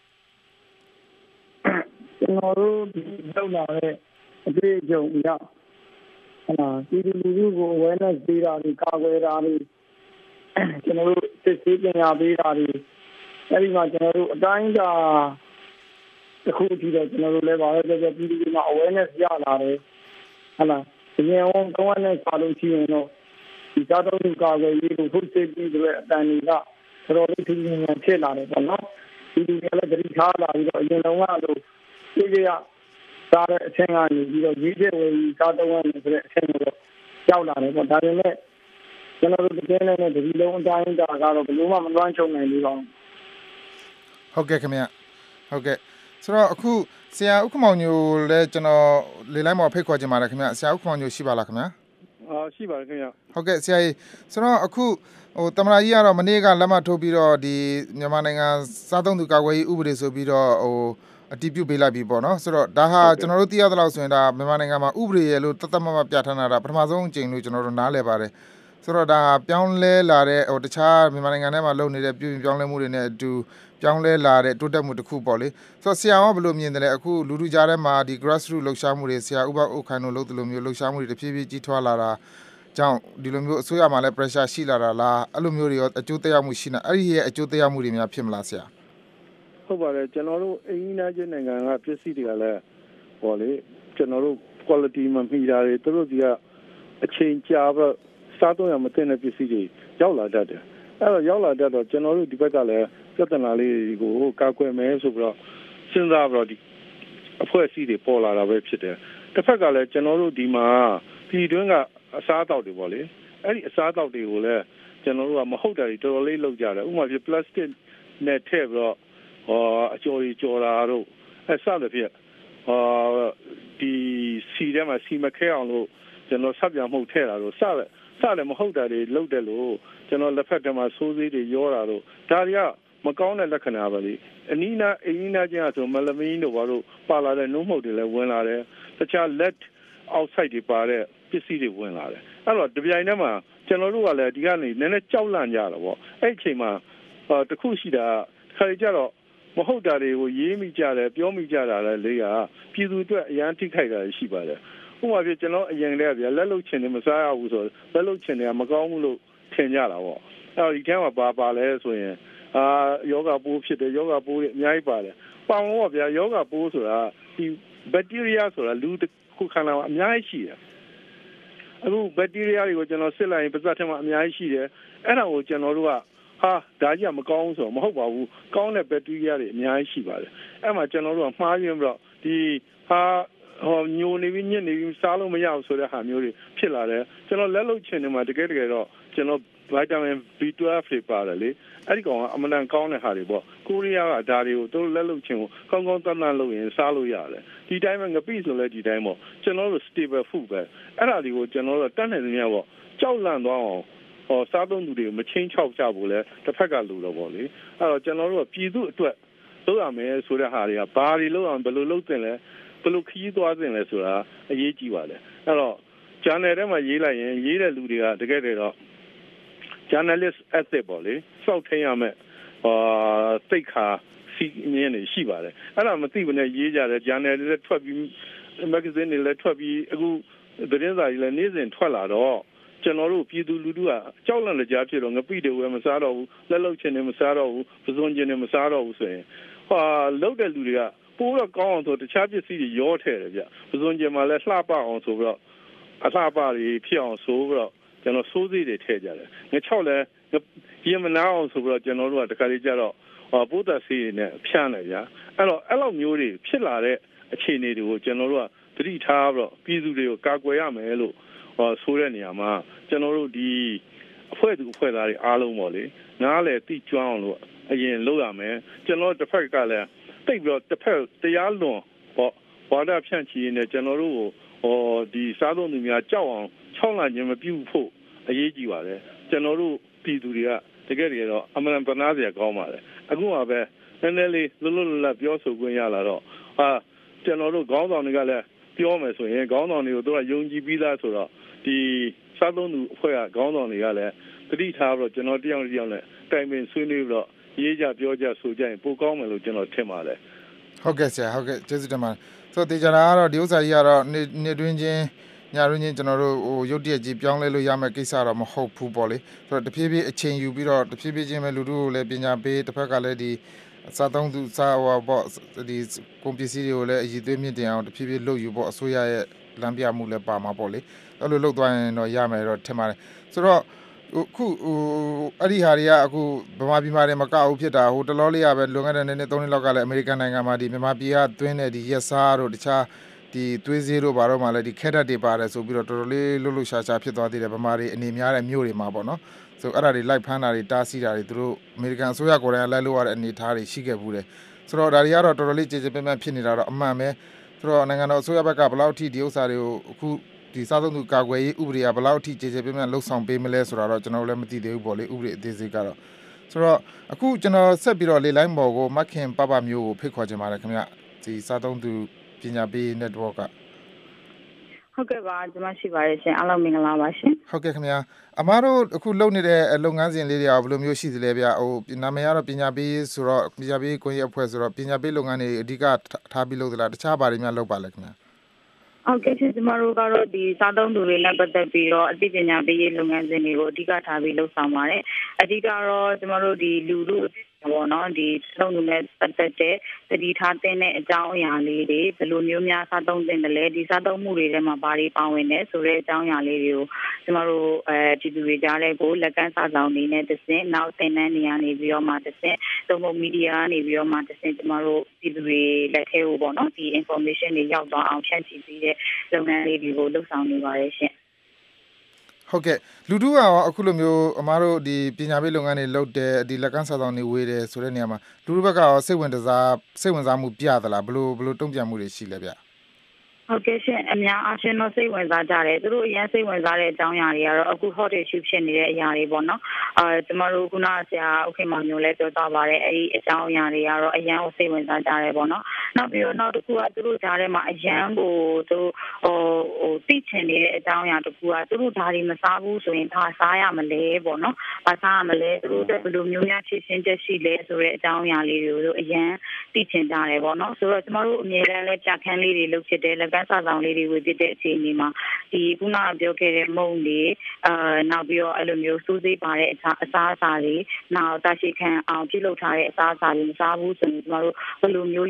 ကျွန်တော်တို့ဒီလုပ်လာတဲ့အတွေ့အကြုံအရဒီလူလူကို awareness ပေးတာဒီကာကွယ်တာဒီကျွန်တော်တို့စစ်ဆေးပညာပေးတာဒီအဲဒီမှာကျွန်တော်တို့အတိုင်းအတာတစ်ခုအထိတော့ကျွန်တော်တို့လည်းပါပဲကြပြည်သူတွေမှာ awareness ရလာတယ်ဟုတ်လားဒီနေ့ဝန်ကောင်းတဲ့စာလုံးရှိရင်တော့ဒီစားသုံးသူကာကွယ်ရေးကို food safety ဆိုတဲ့အတန်တွေကတော်တော်လေးထူးထူးခြားခြားဖြစ်လာတယ်ပေါ့နော်ဒီလူတွေလည်းတတိထားလာပြီးတော့အရင်တုန်းကလို့ဒီကစားတဲ့အချင်းကနေပြီးတော့ရေးတဲ့ဝယ်ပြီးစားသုံးရမယ်ဆိုတဲ့အချင်းတွေရောက်လာတယ်ပေါ့ဒါပေမဲ့ကျွန်တော်တို့ဒီကနေ့နဲ့ဒီလုံးအတိုင်းတာကတော့ဘယ်လိုမှမလွှမ်းခြုံနိုင်ဘူးတော့ဟုတ်ကဲ့ခင်ဗျဟုတ်ကဲ့ဆိုတော့အခုဆရာဥက္ကမောင်ညိုလည်းကျွန်တော်လေလိုင်းမှာဖိတ်ခေါ်ချင်ပါတယ်ခင်ဗျဆရာဥက္ကမောင်ညိုရှိပါလားခင်ဗျရှိပါတယ်ခင်ဗျဟုတ်ကဲ့ဆရာကြီးဆိုတော့အခုဟိုတမန်ကြီးကတော့မနေ့ကလက်မှတ်ထိုးပြီးတော့ဒီမြန်မာနိုင်ငံစားသုံးသူကာကွယ်ရေးဥပဒေဆိုပြီးတော့ဟိုအတည်ပြုပေးလိုက်ပြီပေါ့နော်ဆိုတော့ဒါဟာကျွန်တော်တို့သိရသလောက်ဆိုရင်ဒါမြန်မာနိုင်ငံမှာဥပဒေရဲ့လို့တသက်မပြဋ္ဌာန်းတာပထမဆုံးအကြိမ်လို့ကျွန်တော်တို့နားလည်ပါတယ်ဆိုတော့ဒါပြောင်းလဲလာတဲ့ဟိုတခြားမြန်မာနိုင်ငံထဲမှာလုပ်နေတဲ့ပြည်ပြောင်းလဲမှုတွေနဲ့အတူပြောင်းလဲလာတဲ့တိုးတက်မှုတစ်ခုပေါ့လေဆိုတော့ဆရာကဘယ်လိုမြင်တယ်လဲအခုလူထုကြားထဲမှာဒီ grassroots လှုပ်ရှားမှုတွေဆရာဥပဥခိုင်တို့လုပ်တယ်လို့မျိုးလှုပ်ရှားမှုတွေတဖြည်းဖြည်းကြီးထွားလာတာကြောင့်ဒီလိုမျိုးအစိုးရမှာလည်း pressure ရှိလာတာလားအဲ့လိုမျိုးတွေရောအကျိုးသက်ရောက်မှုရှိနေအဲ့ဒီရဲ့အကျိုးသက်ရောက်မှုတွေများဖြစ်မလားဆရာဟုတ်ပါတယ်ကျွန်တော်တို့အင်းကြီးနာကျနိုင်ငံကပစ္စည်းတွေကလည်းဟောလေကျွန်တော်တို့ quality မမီတာတွေသူတို့ကအချိန်ကြာတော့စားတော့ရမတဲ့ပစ္စည်းတွေရောက်လာတတ်တယ်အဲ့တော့ရောက်လာတတ်တော့ကျွန်တော်တို့ဒီဘက်ကလည်းပြဿနာလေးကိုကာကွယ်မယ်ဆိုပြီးတော့စဉ်းစားပြီးတော့ဒီအဖွဲ့အစည်းတွေပေါ်လာတာပဲဖြစ်တယ်တစ်ဖက်ကလည်းကျွန်တော်တို့ဒီမှာပြည်တွင်းကအစားအသောက်တွေပေါ့လေအဲ့ဒီအစားအသောက်တွေကိုလည်းကျွန်တော်တို့ကမဟုတ်တာတွေတော်တော်လေးလုပ်ကြတယ်ဥပမာပြ plastic နဲ့ထည့်ပြီးတော့အကျော်ကြီးကြော်တာတို့အဲ့စသဖြင့်ဒီစီထဲမှာစီမခဲအောင်လို့ကျွန်တော်ဆက်ပြန်မှုထည့်တာတို့စတယ်မဟုတ်တာတွေလုပ်တယ်လို့ကျွန်တော်လက်ဖက်ထဲမှာဆိုးသေးတွေရောတာတို့ဒါတွေကမကောင်းတဲ့လက္ခဏာပဲလေအနီးနားအင်းနားကျဆိုမလမင်းတို့ဘာလို့ပါလာတဲ့နှုတ်မှုတွေလည်းဝင်လာတယ်တခြား let outside တွေပါတဲ့ပစ္စည်းတွေဝင်လာတယ်အဲ့တော့ဒီပြိုင်ထဲမှာကျွန်တော်တို့ကလည်းဒီကနေနည်းနည်းကြောက်လန့်ကြတာပေါ့အဲ့အချိန်မှာတခုရှိတာခါကြတော့မဟုတ်တာတွေကိုရေးမိကြတယ်ပြောမိကြတာလည်းလေးကပြည်သူအတွက်အရန်ထိခိုက်တာရှိပါတယ်ဥပမာပြကျွန်တော်အရင်လည်းဗျာလက်လုတ်ချင်တယ်မစားရဘူးဆိုလက်လုတ်ချင်တယ်မကောင်းဘူးလို့ထင်ကြတာပေါ့အဲ့တော့ဒီထဲမှာပါလဲဆိုရင်ယောဂပိုးဖြစ်တယ်ယောဂပိုးတွေအများကြီးပါတယ်ပေါင်တော့ဗျာယောဂပိုးဆိုတာဒီဘက်တီးရီးယားဆိုတာလူတစ်ခုခန္ဓာမှာအများကြီးရှိတယ်အခုဘက်တီးရီးယားတွေကိုကျွန်တော်စစ်လိုက်ရင်ပါဇက်ထဲမှာအများကြီးရှိတယ်အဲ့ဒါကိုကျွန်တော်တို့ကဟာဒါကြီးကမကောင်းဆိုတော့မဟုတ်ပါဘူးကောင်းတဲ့ဘက်တီးရီးယားတွေအများကြီးရှိပါတယ်အဲ့မှာကျွန်တော်တို့ကမှားယွင်းပြီးတော့ဒီဟာညိုနေပြီးညစ်နေပြီးစားလို့မရဘူးဆိုတဲ့ဟာမျိုးတွေဖြစ်လာတယ်ကျွန်တော်လက်လုတ်ချင်နေမှာတကယ်တော့ကျွန်တော်ဗိုက်တာမင် B12 တွေပါတယ်လေအဲ့ဒီကောင်ကအမှန်တန်ကောင်းတဲ့ဟာတွေပေါ့ကိုရီးယားကဒါတွေကိုသူတို့လက်လုတ်ချင်ကိုကောင်းကောင်းတန်တန်လုပ်ရင်စားလို့ရတယ်ဒီတိုင်းပဲငပိဆိုလဲဒီတိုင်းပေါ့ကျွန်တော်တို့ stable food ပဲအဲ့ဒါတွေကိုကျွန်တော်တို့တတ်နိုင်သမျှပေါ့ကြောက်လန့်သွားအောင်စားသုံးသူတွေကိုမချင်းချောက်ကြဘူးလဲတစ်ဖက်ကလူတော့ပေါ့လေအဲ့တော့ကျွန်တော်တို့ကပြည်သူအတွက်လုပ်ရမယ်ဆိုတဲ့ဟာတွေကဘာတွေလုပ်အောင်ဘယ်လိုလုပ်တင်လဲဘယ်လိုခရီးသွားတင်လဲဆိုတာအရေးကြီးပါလေအဲ့တော့ channel ထဲမှာရေးလိုက်ရင်ရေးတဲ့လူတွေကတကယ်တော့ journalist ethic ပေါ့လေစောက်ထင်းရမယ်တိတ်ခါစီမြင်နေရှိပါတယ်အဲ့ဒါမသိဘဲနဲ့ရေးကြတယ် channel တွေလည်းထွက်ပြီး magazine တွေလည်းထွက်ပြီးအခုသတင်းစာတွေလည်းနေ့စဉ်ထွက်လာတော့ကျွန်တော်တို့ပြည်သူလူထုကကြောက်လန့်ကြဖြစ်တော့ငပိတွေဝယ်မစားတော့ဘူးလက်လုတ်ချင်နေမစားတော့ဘူးပဇွန်ချင်နေမစားတော့ဘူးဆိုရင်လောက်တဲ့လူတွေကပိုးတော့ကောင်းအောင်ဆိုတခြားပစ္စည်းတွေရောထည့်တယ်ဗျပဇွန်ချင်မှလည်းလှပအောင်ဆိုပြီးတော့အလှပတွေဖြစ်အောင်ဆိုပြီးတော့ကျွန်တော်စိုးစိတွေထည့်ကြတယ်ငါ6လည်းရေမနာအောင်ဆိုပြီးတော့ကျွန်တော်တို့ကတခါလေးကြတော့ပိုးသက်စီတွေနဲ့ဖြန်းတယ်ဗျအဲ့တော့အဲ့လိုမျိုးတွေဖြစ်လာတဲ့အခြေအနေတွေကိုကျွန်တော်တို့ကသတိထားပြီးတော့ပြည်သူတွေကိုကာကွယ်ရမယ်လို့ဆိုတဲ့နေရာမှာကျွန်တော်တို့ဒီအဖွဲ့သူအဖွဲ့သားတွေအားလုံးပေါ့လေနားလေတိကျွမ်းအောင်လို့အရင်လုပ်ရမယ်ကျွန်တော်တစ်ဖက်ကလည်းတိတ်ပြီးတော့တစ်ဖက်တရားလွန်ဘာသာဖြန့်ချီနေကျွန်တော်တို့ကိုဒီစားသုံးသူများကြောက်အောင်ချောင်းလာခြင်းမပြုဖို့အရေးကြီးပါတယ်ကျွန်တော်တို့ပြည်သူတွေကတကယ်တော့အမှန်တနာစရာကောင်းပါတယ်အခုမှပဲနည်းနည်းလေးလွတ်လွတ်လပ်လပ်ပြောဆိုခွင့်ရလာတော့ကျွန်တော်တို့ခေါင်းဆောင်တွေကလည်းပြောမယ်ဆိုရင်ခေါင်းဆောင်တွေကိုတို့ကယုံကြည်ပြီးသားဆိုတော့ဒီစားသုံးသူအဖွဲ့ကခေါင်းဆောင်တွေကလည်းတတိထားပြီးတော့ကျွန်တော်တယောက်နဲ့တိုင်ပင်ဆွေးနွေးပြီးတော့ရေးကြပြောကြဆိုကြရင်ပိုကောင်းမယ်လို့ကျွန်တော်ထင်ပါတယ်ဟုတ်ကဲ့ဆရာဟုတ်ကဲ့ကျေးဇူးတင်ပါတယ်ဆိုတော့တေချာတာကတော့ဒီဥစ္စာကြီးကတော့နေတွင်းချင်းညရင်းချင်းကျွန်တော်တို့ရုပ်တရက်ကြီးပြောင်းလဲလို့ရမယ့်ကိစ္စတော့မဟုတ်ဘူးပေါ့လေဆိုတော့တဖြည်းဖြည်းအချိန်ယူပြီးတော့တဖြည်းဖြည်းချင်းပဲလူတို့ကိုလည်းပညာပေးတစ်ဖက်ကလည်းဒီစားသုံးသူစားပေါ့ဒီကွန်ပစ္စည်းတွေကိုလည်းအည်သွေးမြင့်တင်အောင်တဖြည်းဖြည်းလုပ်ယူဖို့အစိုးရရဲ့လမ်းပြမှုလည်းပါမှာပေါ့လေအဲ့လိုလုပ်သွားရင်တော့ရမယ်တော့ထင်ပါတယ်ဆိုတော့အခုအဲ့ဒီဟာတွေကအခုဗမာပြည်မှာတည်းမကဘူးဖြစ်တာဟိုတလောလေးရပဲလွန်ခဲ့တဲ့နှစ်3နှစ်လောက်ကလည်းအမေရိကန်နိုင်ငံမှာဒီမြန်မာပြည်ကသွင်းတဲ့ဒီရက်စားတို့တခြားဒီသွေးစည်းတို့ဘာတော့မှလည်းဒီခဲတက်တွေပါတယ်ဆိုပြီးတော့တော်တော်လေးလှုပ်လှုပ်ရှားရှားဖြစ်သွားသေးတယ်ဗမာတွေအနေများတဲ့မြို့တွေမှာပေါ့နော်ဆိုအဲ့ဒါတွေလိုက်ဖမ်းတာတွေတားဆီးတာတွေသူတို့အမေရိကန်အစိုးရကိုယ်တိုင်လိုက်လို့ရတဲ့အနေအထားတွေရှိခဲ့ဘူးတယ်ဆိုတော့ဒါတွေကတော့တော်တော်လေးကြေကြေပြန့်ပြန့်ဖြစ်နေတာတော့အမှန်ပဲဆိုတော့နိုင်ငံတော်အစိုးရဘက်ကဘယ်လောက်ထိဒီဥစ္စာတွေကိုအခုဒီစားသုံးသူကာကွယ်ရေးဥပဒေကဘယ်လောက်ထိကြေကြေပြန့်ပြန့်လှုပ်ဆောင်ပေးမလဲဆိုတာတော့ကျွန်တော်လည်းမသိသေးဘူးပေါ့လေဥပဒေအသေးစိတ်ကတော့ဆိုတော့အခုကျွန်တော်ဆက်ပြီးတော့လေလိုင်းပေါ်ကိုမခင်ပပမျိုးကိုဖိတ်ခေါ်ချင်ပါတယ်ခင်ဗျဒီစားသုံးသူပညာပေး network ကဟုတ်ကဲ့ပါကျွန်မရှိပါရဲ့ရှင်အားလုံးမင်္ဂလာပါရှင်ဟုတ်ကဲ့ခင်ဗျာအမားတို့အခုလုပ်နေတဲ့လုပ်ငန်းစဉ်လေးတွေကဘယ်လိုမျိုးရှိသလဲဗျဟိုနာမည်ကတော့ပညာပေးဆိုတော့ပညာပေးကိုကြီးအဖွဲ့ဆိုတော့ပညာပေးလုပ်ငန်းတွေအဓိကထားပြီးလုပ်သလားတခြားဘာတွေများလုပ်ပါလဲခင်ဗျာဟုတ်ကဲ့ရှင်ကျွန်တော်တို့ကတော့ဒီစားသုံးသူတွေနဲ့ပတ်သက်ပြီးတော့အသိပညာပေးရေးလုပ်ငန်းစဉ်တွေကိုအဓိကထားပြီးလုပ်ဆောင်ပါတယ်အဓိကတော့ကျွန်တော်တို့ဒီလူလူပေါ့နော်ဒီသုံးသူနဲ့ပတ်သက်တဲ့တတိထားတဲ့အကြောင်းအရာလေးတွေဘယ်လိုမျိုးများစားသုံးသင့်တယ်လဲဒီစားသုံးမှုတွေထဲမှာဘာတွေပါဝင်လဲဆိုတဲ့အကြောင်းအရာလေးတွေကိုကျွန်တော်တို့ဒီသူတွေကြားလဲကိုလက်ကမ်းစာဆောင်နေနဲ့တစ်စင်းနောက်သင်တန်းနေရာနေပြီးတော့မှတစ်စင်းသုံးဖို့မီဒီယာနေပြီးတော့မှတစ်စင်းကျွန်တော်တို့ဒီသူတွေလက်ထဲကိုပေါ့နော်ဒီ information တွေရောက်သွားအောင်ဖြန့်ချိပေးတဲ့လုပ်ငန်းလေးတွေကိုလှုပ်ဆောင်နေပါတယ်ရှင်ဟုတ်ကဲ့လူထုကရောအခုလိုမျိုးအမားတို့ဒီပညာပေးလုပ်ငန်းတွေလုပ်တဲ့ဒီလက်ကမ်းစာဆောင်တွေဝေးတယ်ဆိုတဲ့နေရာမှာလူထုဘက်ကရောစိတ်ဝင်စားမှုပြသလားဘလို့တုံ့ပြန်မှုတွေရှိလဲဗျဟုတ်ကဲ့ရှင်အများအားဖြင့်တော့စိတ်ဝင်စားကြတယ်သူတို့အရင်စိတ်ဝင်စားတဲ့အကြောင်းအရာတွေကတော့အခု hot issue ဖြစ်နေတဲ့အရာတွေပေါ့နော်ကျမတို့ခုနဆရာဥက္ကမောင်မျိုးလည်းပြောသွားပါတယ်အဲဒီအကြောင်းအရာတွေကတော့အရင်ကိုစိတ်ဝင်စားကြတယ်ပေါ့နော်နောက်ပြီးတော့နောက်တစ်ခုကသူတို့ကြားထဲမှာအရင်ကိုသူသိချင်နေတဲ့အကြောင်းအရာတစ်ခုကသူတို့ဒါတွေမစားဘူးဆိုရင်ဒါစားရမလဲပေါ့နော်ဘာစားရမလဲသူတို့ဘယ်လိုမျိုးများဖြည့်ရှင်းချက်ရှိလဲဆိုတဲ့အကြောင်းအရာလေးတွေကိုအရင်သိချင်ကြတယ်ပေါ့နော်ဆိုတော့ကျမတို့အမြဲတမ်းလည်းပြခန်းလေးတွေလုပ်ဖြစ်တယ်စားဆောင်လေးတွေဝေပြတဲ့အခြေအနေမှာဒီခုနကပြောခဲ့တဲ့မုံတွေနောက်ပြီးတော့အဲ့လိုမျိုးစိုးစေးပါတဲ့အစားအစာတွေနောက်တာရှိခံအောင်ပြုလုပ်ထားတဲ့အစားအစာတွေမစားဘူးဆိုရင်ကျမတို့ဘယ်လိုမျိုးလေးတွေစား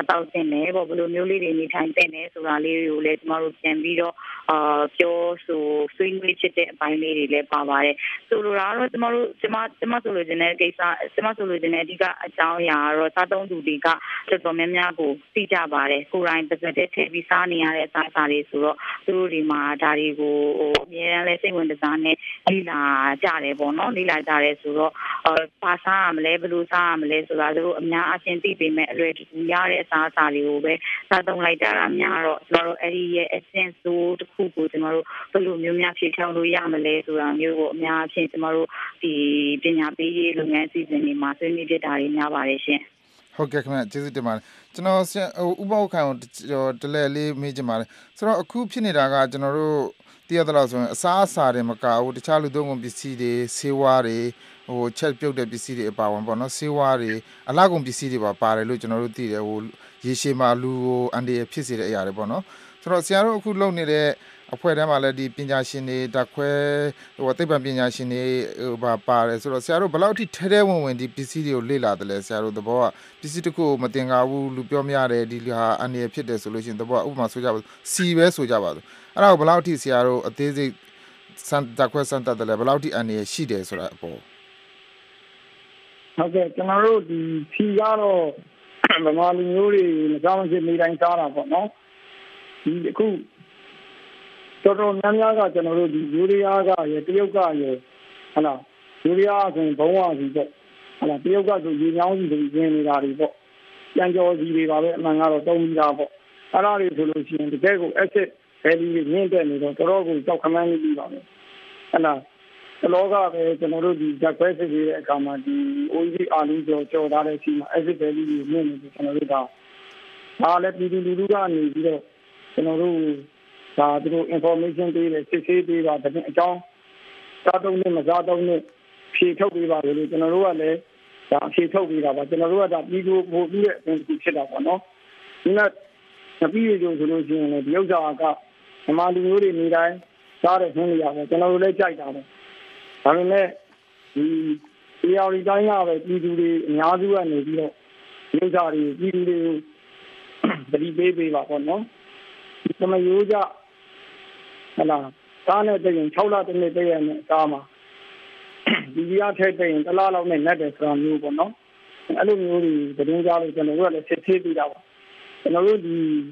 တောက်တင်တယ်ပေါ့ဘယ်လိုမျိုးလေးတွေနေထိုင်တင်တယ်ဆိုတာလေးတွေကိုလည်းကျမတို့ပြန်ပြီးတော့ပြောဆိုဆွေးနွေးချစ်တဲ့အပိုင်းလေးတွေလည်းပါပါတယ်ဆိုလိုတာကတော့ကျမဆိုလိုချင်တဲ့ကိစ္စကျမဆိုလိုချင်တဲ့အဓိကအကြောင်းအရာကတော့စားသုံးသူတွေကတော်တော်များများကိုသိကြပါတယ်ကိုယ်တိုင်တစ်စက်တည်းထည့်ပြီးစားနေရတဲ့အစားအစာတွေဆိုတော့သူတို့ဒီမှာဒါတွေကိုအများအားလည်းစိတ်ဝင်စားနဲ့လေ့လာကြတယ်ပေါ့နော်လေ့လာကြတယ်ဆိုတော့ပါစားရမလဲဘယ်လိုစားရမလဲဆိုတာသူတို့အများအပြားသိပေမဲ့အလွယ်တကူရတဲ့အစားအစာတွေကိုပဲစားသုံးလိုက်ကြတာများတော့ကျမတို့အဲ့ဒီရဲ့ essence တစ်ခုကိုကျမတို့ဘယ်လိုမျိုးများဖြည့်ထောင်လို့ရမလဲဆိုတာမျိုးကိုအများအပြားကျမတို့ဒီပညာပေးရေးလုပ်ငန်းအစီအစဉ်တွေမှာဆွေးနွေးဖြစ်တာတွေများပါတယ်ရှင်ဟုတ်ကဲ့ခင်ဗျကျေးဇူးတင်ပါတယ်ကျွန်တော်ဥပဒေခံတလဲလေးမေးချင်ပါတယ်ဆိုတော့အခုဖြစ်နေတာကကျွန်တော်တို့တည်ရတဲ့လောက်ဆိုရင်အစားအစာတွေမကဘူးတခြားလူသုံးကုန်ပစ္စည်းတွေဆေးဝါးတွေချက်ပြုတ်တဲ့ပစ္စည်းတွေအပါဝင်ပေါ့နော်ဆေးဝါးတွေအလှကုန်ပစ္စည်းတွေပါပါတယ်လို့ကျွန်တော်တို့သိတယ်ရေရှည်မှာလူကိုအန်ဒီဖြစ်စေတဲ့အရာတွေပေါ့နော်ဆိုတော့ဆရာတို့အခုလုပ်နေတဲ့အဖွဲ့ထဲမှာလည်းဒီပညာရှင်တွေဓာတ်ခွဲသိပ္ပံပညာရှင်တွေပါတယ်ဆိုတော့ဆရာတို့ဘယ်လောက်အထိထဲထဲဝင်ဒီပစ္စည်းတွေကိုလေ့လာတယ်လဲဆရာတို့သဘောကပစ္စည်းတစ်ခုမတင်ကားဘူးလူပြောမရတယ်ဒီဟာအန်ဒီဖြစ်တယ်ဆိုလို့ရှိရင်သဘောကဥပမာဆိုကြပါစီပဲဆိုကြပါစို့အဲ့ဒါကိုဘယ်လောက်အထိဆရာတို့အသေးစိတ်ဓာတ်ခွဲစမ်းသပ်တယ်လဲဘယ်လောက်အထိအန်ဒီရှိတယ်ဆိုတာအပေါ်ဟုတ်ကဲ့ကျွန်တော်တို့ဒီဖြီကတော့ဗမာလူမျိုးတွေမကြောက်မရှိနေတိုင်းစားတာပေါ့နော်ဒီအခုတော်တော်များများကကျွန်တော်တို့ဒီယူရီးယားကရတရုတ်ကရဟလာယူရီးယားဆိုရင်ဘုံဝါစီပေါ့ဟလာတရုတ်ကဆိုရေချောင်းစီတွေရင်းနေတာတွေပေါ့ပြန်ကျော်စီတွေပါပဲအမှန်ကတော့တုံးပြီးတာပေါ့အဲ့ဒါတွေဆိုလို့ရှိရင်တကယ်ကို acid value တွေမြင့်တက်နေတော့တော်တော်ကိုကြောက်ခမန်းကြီးပြီးပါပဲဟလာလောကပဲကျွန်တော်တို့ဒီဓာတ်ခွဲစစ်ရေးတဲ့အခါမှာဒီ OED အာလူကျော်ထားတဲ့အချိန်မှာ acid value တွေမြင့်နေတယ်ကျွန်တော်တို့ကဒါလည်းပြည်သူလူထုကနေပြီးတော့ကျွန်တော်တို့ဒါသူတို့ information ပေးတယ်စစ်ဆေးပေးပါတဲ့အကြောင်းစားသုံးနဲ့မစားသုံးနဲ့ဖြေထုတ်ပေးပါလို့ကျွန်တော်တို့ကလည်းဒါဖြေထုတ်ပေးတာပါကျွန်တော်တို့ကဒါပြီးလို့ပို့ပြီးတဲ့အပြင်ဖြစ်တာပေါ့နော်ဒီကပြီးရကြဆိုလို့ရှိရင်လည်းဒီဥစ္စာကဓမ္မလူမျိုးတွေနေတိုင်းစားတဲ့ဟင်းတွေရပဲကျွန်တော်တို့လည်းကြိုက်တာပဲဒါပေမဲ့ဒီတရားရီတိုင်းကပဲပြည်သူတွေအများစုကနေပြီးတော့ဒီဥစ္စာတွေပြည်သူတွေတတိပေးပါပေါ့နော်ဒီသမယိုးကြဟလာစားနဲ့တရင်6လတနေ့တည့်ရနဲ့စားမှာဒီကြီးအထက်တရင်1လလောက်နဲ့နဲ့တယ်ဆိုတာမျိုးပေါ့နော်အဲ့လိုမျိုးတွေတရင်ကြားလို့ကျွန်တော်တို့ကလည်းစစ်သေးပြီးတာပါကျွန်တော်တို့ဒီ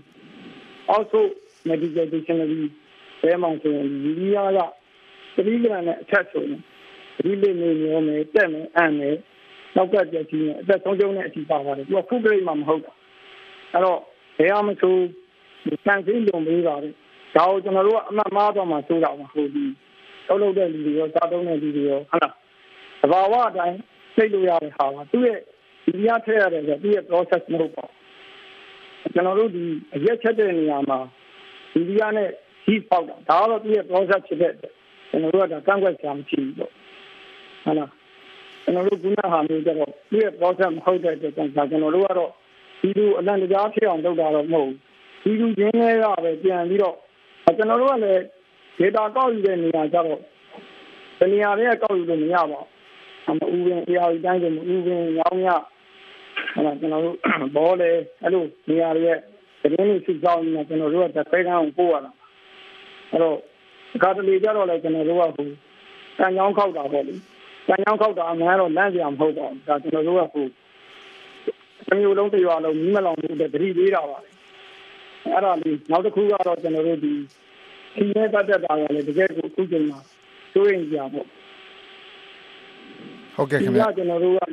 also medical dictionary ဘယ်မှာဆိုရင်ဒီကြီးက3 gram နဲ့အထက်ဆိုရင်ဒီလေးနေမျိုးနဲ့တက်မယ်အန်မယ်နောက်ကပြည့်ချင်းနဲ့အသက်ဆုံးရှုံးတဲ့အထိပါပါတယ်သူက full grade မှာမဟုတ်တာအဲ့တော့ဘယ်အောင်မဆိုစံစည်းလုံးပေးပါတယ်ဒါကိုကျွန်တော်တို့ကအမှတ်မှားတော့မှစိုးတာပါဟိုဒီထုတ်တဲ့လူတွေရောစားသုံးတဲ့လူတွေရောဟုတ်လားသဘာဝအတိုင်းသိလို့ရတဲ့ဟာပါသူ့ရဲ့ဒီရထည့်ရတယ်ဆိုသူ့ရဲ့ process မဟုတ်ပါဘူးကျွန်တော်တို့ဒီအရက်ချက်တဲ့နေရာမှာဒီရနဲ့ heat ပေါက်တာဒါကတော့သူ့ရဲ့ process ဖြစ်တဲ့ကျွန်တော်တို့ကဒါကန့်ကွက်ကြမရှိဘူးပေါ့ဟုတ်လားကျွန်တော်တို့ခုနဟာမျိုးကြတော့သူ့ရဲ့ process မဟုတ်တဲ့အတွက်ကျွန်တော်တို့ကတော့ဒီလိုအလန့်တကြားဖြစ်အောင်လုပ်တာတော့မဟုတ်ဘူးဒီလူချင်းတွေကပဲပြန်ပြီးတော့ကျွန်တော်တို့ကလည်း data ကောက်ယူတဲ့နေရာကျတော့ဒီနေရာတွေကကောက်ယူလို့မရပါဘူး။ဥပဒေတရားဥတိုင်းဆိုဥပဒေရောင်းရကျွန်တော်တို့ဘောလေအဲ့လိုနေရာတွေရဲ့သတင်းတွေစုဆောင်းနေကျွန်တော်တို့ကတစ်ဖက်ကန်းကိုပို့ရတာ။အဲ့တော့ကာတလီကြတော့လည်းကျွန်တော်တို့ကဟိုတန်ချောင်းခောက်တာပေါ့လေ။တန်ချောင်းခောက်တာအမှန်တော့လမ်းပြမဟုတ်ပါဘူး။ဒါကျွန်တော်တို့ကဟိုတစ်မျိုးလုံးတစ်ရွာလုံးမိမလောင်မှုတဲ့တတိပေးတာပါလေ။အဲ့ဒါလေးနောက်တစ်ခုကတော့ကျွန်တော်တို့ဒီဒီနဲ့ပတ်သက်တာကလည်းတကယ်ကိုအခုချိန်မှာစိုးရင်ကြပေါ့ဟုတ်ကဲ့ခင်ဗျာကျွန်တော်တို့က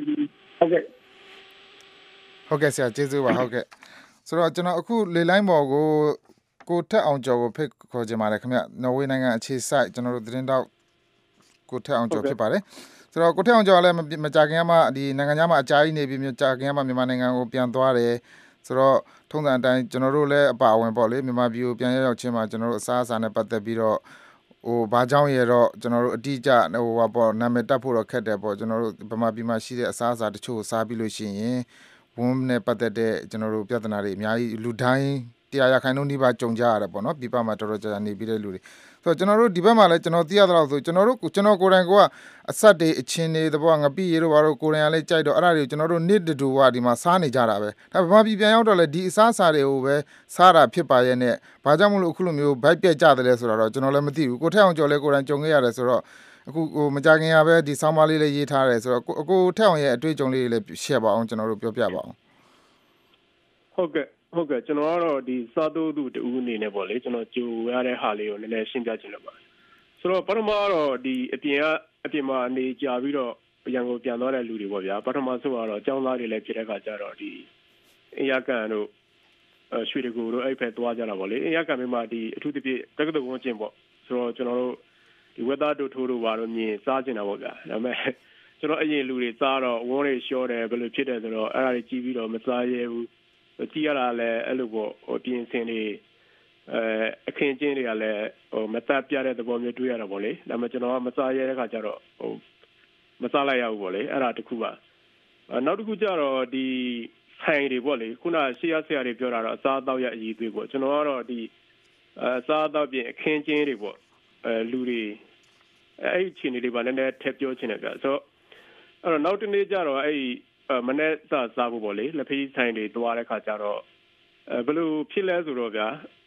ဟုတ်ကဲ့ဆရာကျေးဇူးပါဟုတ်ကဲ့ဆိုတော့ကျွန်တော်အခုလေလိုင်းပေါ်ကိုထက်အောင်ကျော်ကိုဖိတ်ခေါ်ချင်ပါတယ်ခင်ဗျနော်ဝေနိုင်ငံအခြေစိုက်ကျွန်တော်တို့သတင်းတောက်ကိုထက်အောင်ကျော်ဖြစ်ပါတယ်ဆိုတော့ကိုထက်အောင်ကျော်ကလည်းမကြခင်ကမှဒီနိုင်ငံခြားမှာအကြာကြီးနေပြီးကြာခင်ကမှမြန်မာနိုင်ငံကိုပြန်သွားတယ်ဆိုတော့ထုံးစံအတိုင်းကျွန်တော်တို့လည်းအပါအဝင်ပေါ့လေမြန်မာပြည်ကိုပြန်ရောက်ချင်းမှာကျွန်တော်တို့အစားအစာနဲ့ပတ်သက်ပြီးတော့ဘာကြောင့်ရတော့ကျွန်တော်တို့အတိအကျပေါ့နာမည်တက်ဖို့တော့ခက်တယ်ပေါ့ကျွန်တော်တို့ဗမာပြည်မှာရှိတဲ့အစားအစာတချို့ကိုစားပြီးလို့ရှိရင်ဝန်းနဲ့ပတ်သက်တဲ့ကျွန်တော်တို့ပြဿနာတွေအများကြီးလူတိုင်း 100%နှီးပါးကြုံကြရတယ်ပေါ့နော်ပြပမှာတော်တော်ကြာနေပြီးတဲ့လူတွေဆိုတော့ကျွန်တော်တို့ဒီဘက်မှာလည်းကျွန်တော်သိရသလောက်ဆိုကျွန်တော်ကိုယ်တိုင်ကအဆက်တွေအချင်းတွေတဘောငပိရေတို့ဘာလို့ကိုယ်တိုင်ကလည်းကြိုက်တော့အဲ့ဒါတွေကိုကျွန်တော်တို့နေ့တူကဒီမှာစားနေကြတာပဲဒါဗမာပြည်ပြန်ရောက်တော့လေဒီအစားအစာတွေကိုပဲစားတာဖြစ်ပါရဲ့နဲ့ဘာကြောင့်မလို့အခုလိုမျိုးဗိုက်ပြက်ကြတယ်လဲဆိုတော့ကျွန်တော်လည်းမသိဘူးကိုထက်အောင်ကျော်လဲကိုယ်တိုင်ကြုံခဲ့ရတယ်ဆိုတော့အခုမကြခင်ရပဲဒီဆောင်းပါးလေးလည်းရေးထားတယ်ဆိုတော့ကိုထက်အောင်ရဲ့အတွေ့အကြုံလေးတွေလည်း share ပါအောင်ကျွန်တော်တို့ပြောပြပါအောင်ဟုတ်ကဲ့ကျွန်တော်ကတော့ဒီစားတိုးသူတူအနေနဲ့ပေါ့လေကျွန်တော်ကြိုရတဲ့ဟာလေးကိုနည်းနည်းရှင်းပြချင်လို့ပါဆိုတော့ပထမတော့ဒီအပြင်မှာနေကြပြီးတော့ရန်ကုန်ပြန်သွားတဲ့လူတွေပေါ့ဗျာပထမဆုံးကတော့အကြောင်းသားတွေလည်းဖြစ်တဲ့အခါကျတော့ဒီအရကန်တို့ရွှေတကူတို့အဲ့ဖက်သွားကြတာပေါ့လေအရကန်မြို့မှာဒီအထူးသဖြင့်တက္ကသိုလ်ဝန်းကျင်ပေါ့ဆိုတော့ကျွန်တော်တို့ဒီဝက်သားတို့ထိုးတို့ဘာလို့မြင်စားကျင်တာပေါ့ဗျာဒါပေမဲ့ကျွန်တော်အရင်လူတွေစားတော့ဝန်းတွေလျှောတယ်ဘယ်လိုဖြစ်တယ်ဆိုတော့အဲ့ဒါတွေကြည့်ပြီးတော့မစားရဘူးကြည့်ရတာလည်းအဲ့လိုပေါ့ပြင်ဆင်တွေအခင်းကျင်းတွေကလည်းမတတ်ပြတဲ့သဘောမျိုးတွေ့ရတာပေါ့လေဒါပေမဲ့ကျွန်တော်ကမစားရတဲ့ခါကျတော့မစားလိုက်ရဘူးပေါ့လေအဲ့ဒါတခုပါနောက်တစ်ခုကျတော့ဒီဆိုင်တွေပေါ့လေခုနရှေ့ရဆရာတွေပြောတာတော့အစားအသောက်ရအရေးသေးပေါ့ကျွန်တော်ကတော့ဒီအစားအသောက်ပြင်အခင်းကျင်းတွေပေါ့လူတွေအဲ့ဒီချင်းတွေပါလည်းထည့်ပြောချင်တယ်ဗျဆိုတော့အဲ့တော့နောက်တစ်နေ့ကျတော့အဲ့မနေ့စားဖို့ပေါ့လေလက်ဖီးဆိုင်တွေတွားတဲ့ခါကျတော့ဘယ်လိုဖြစ်လဲဆိုတော့ဗျာ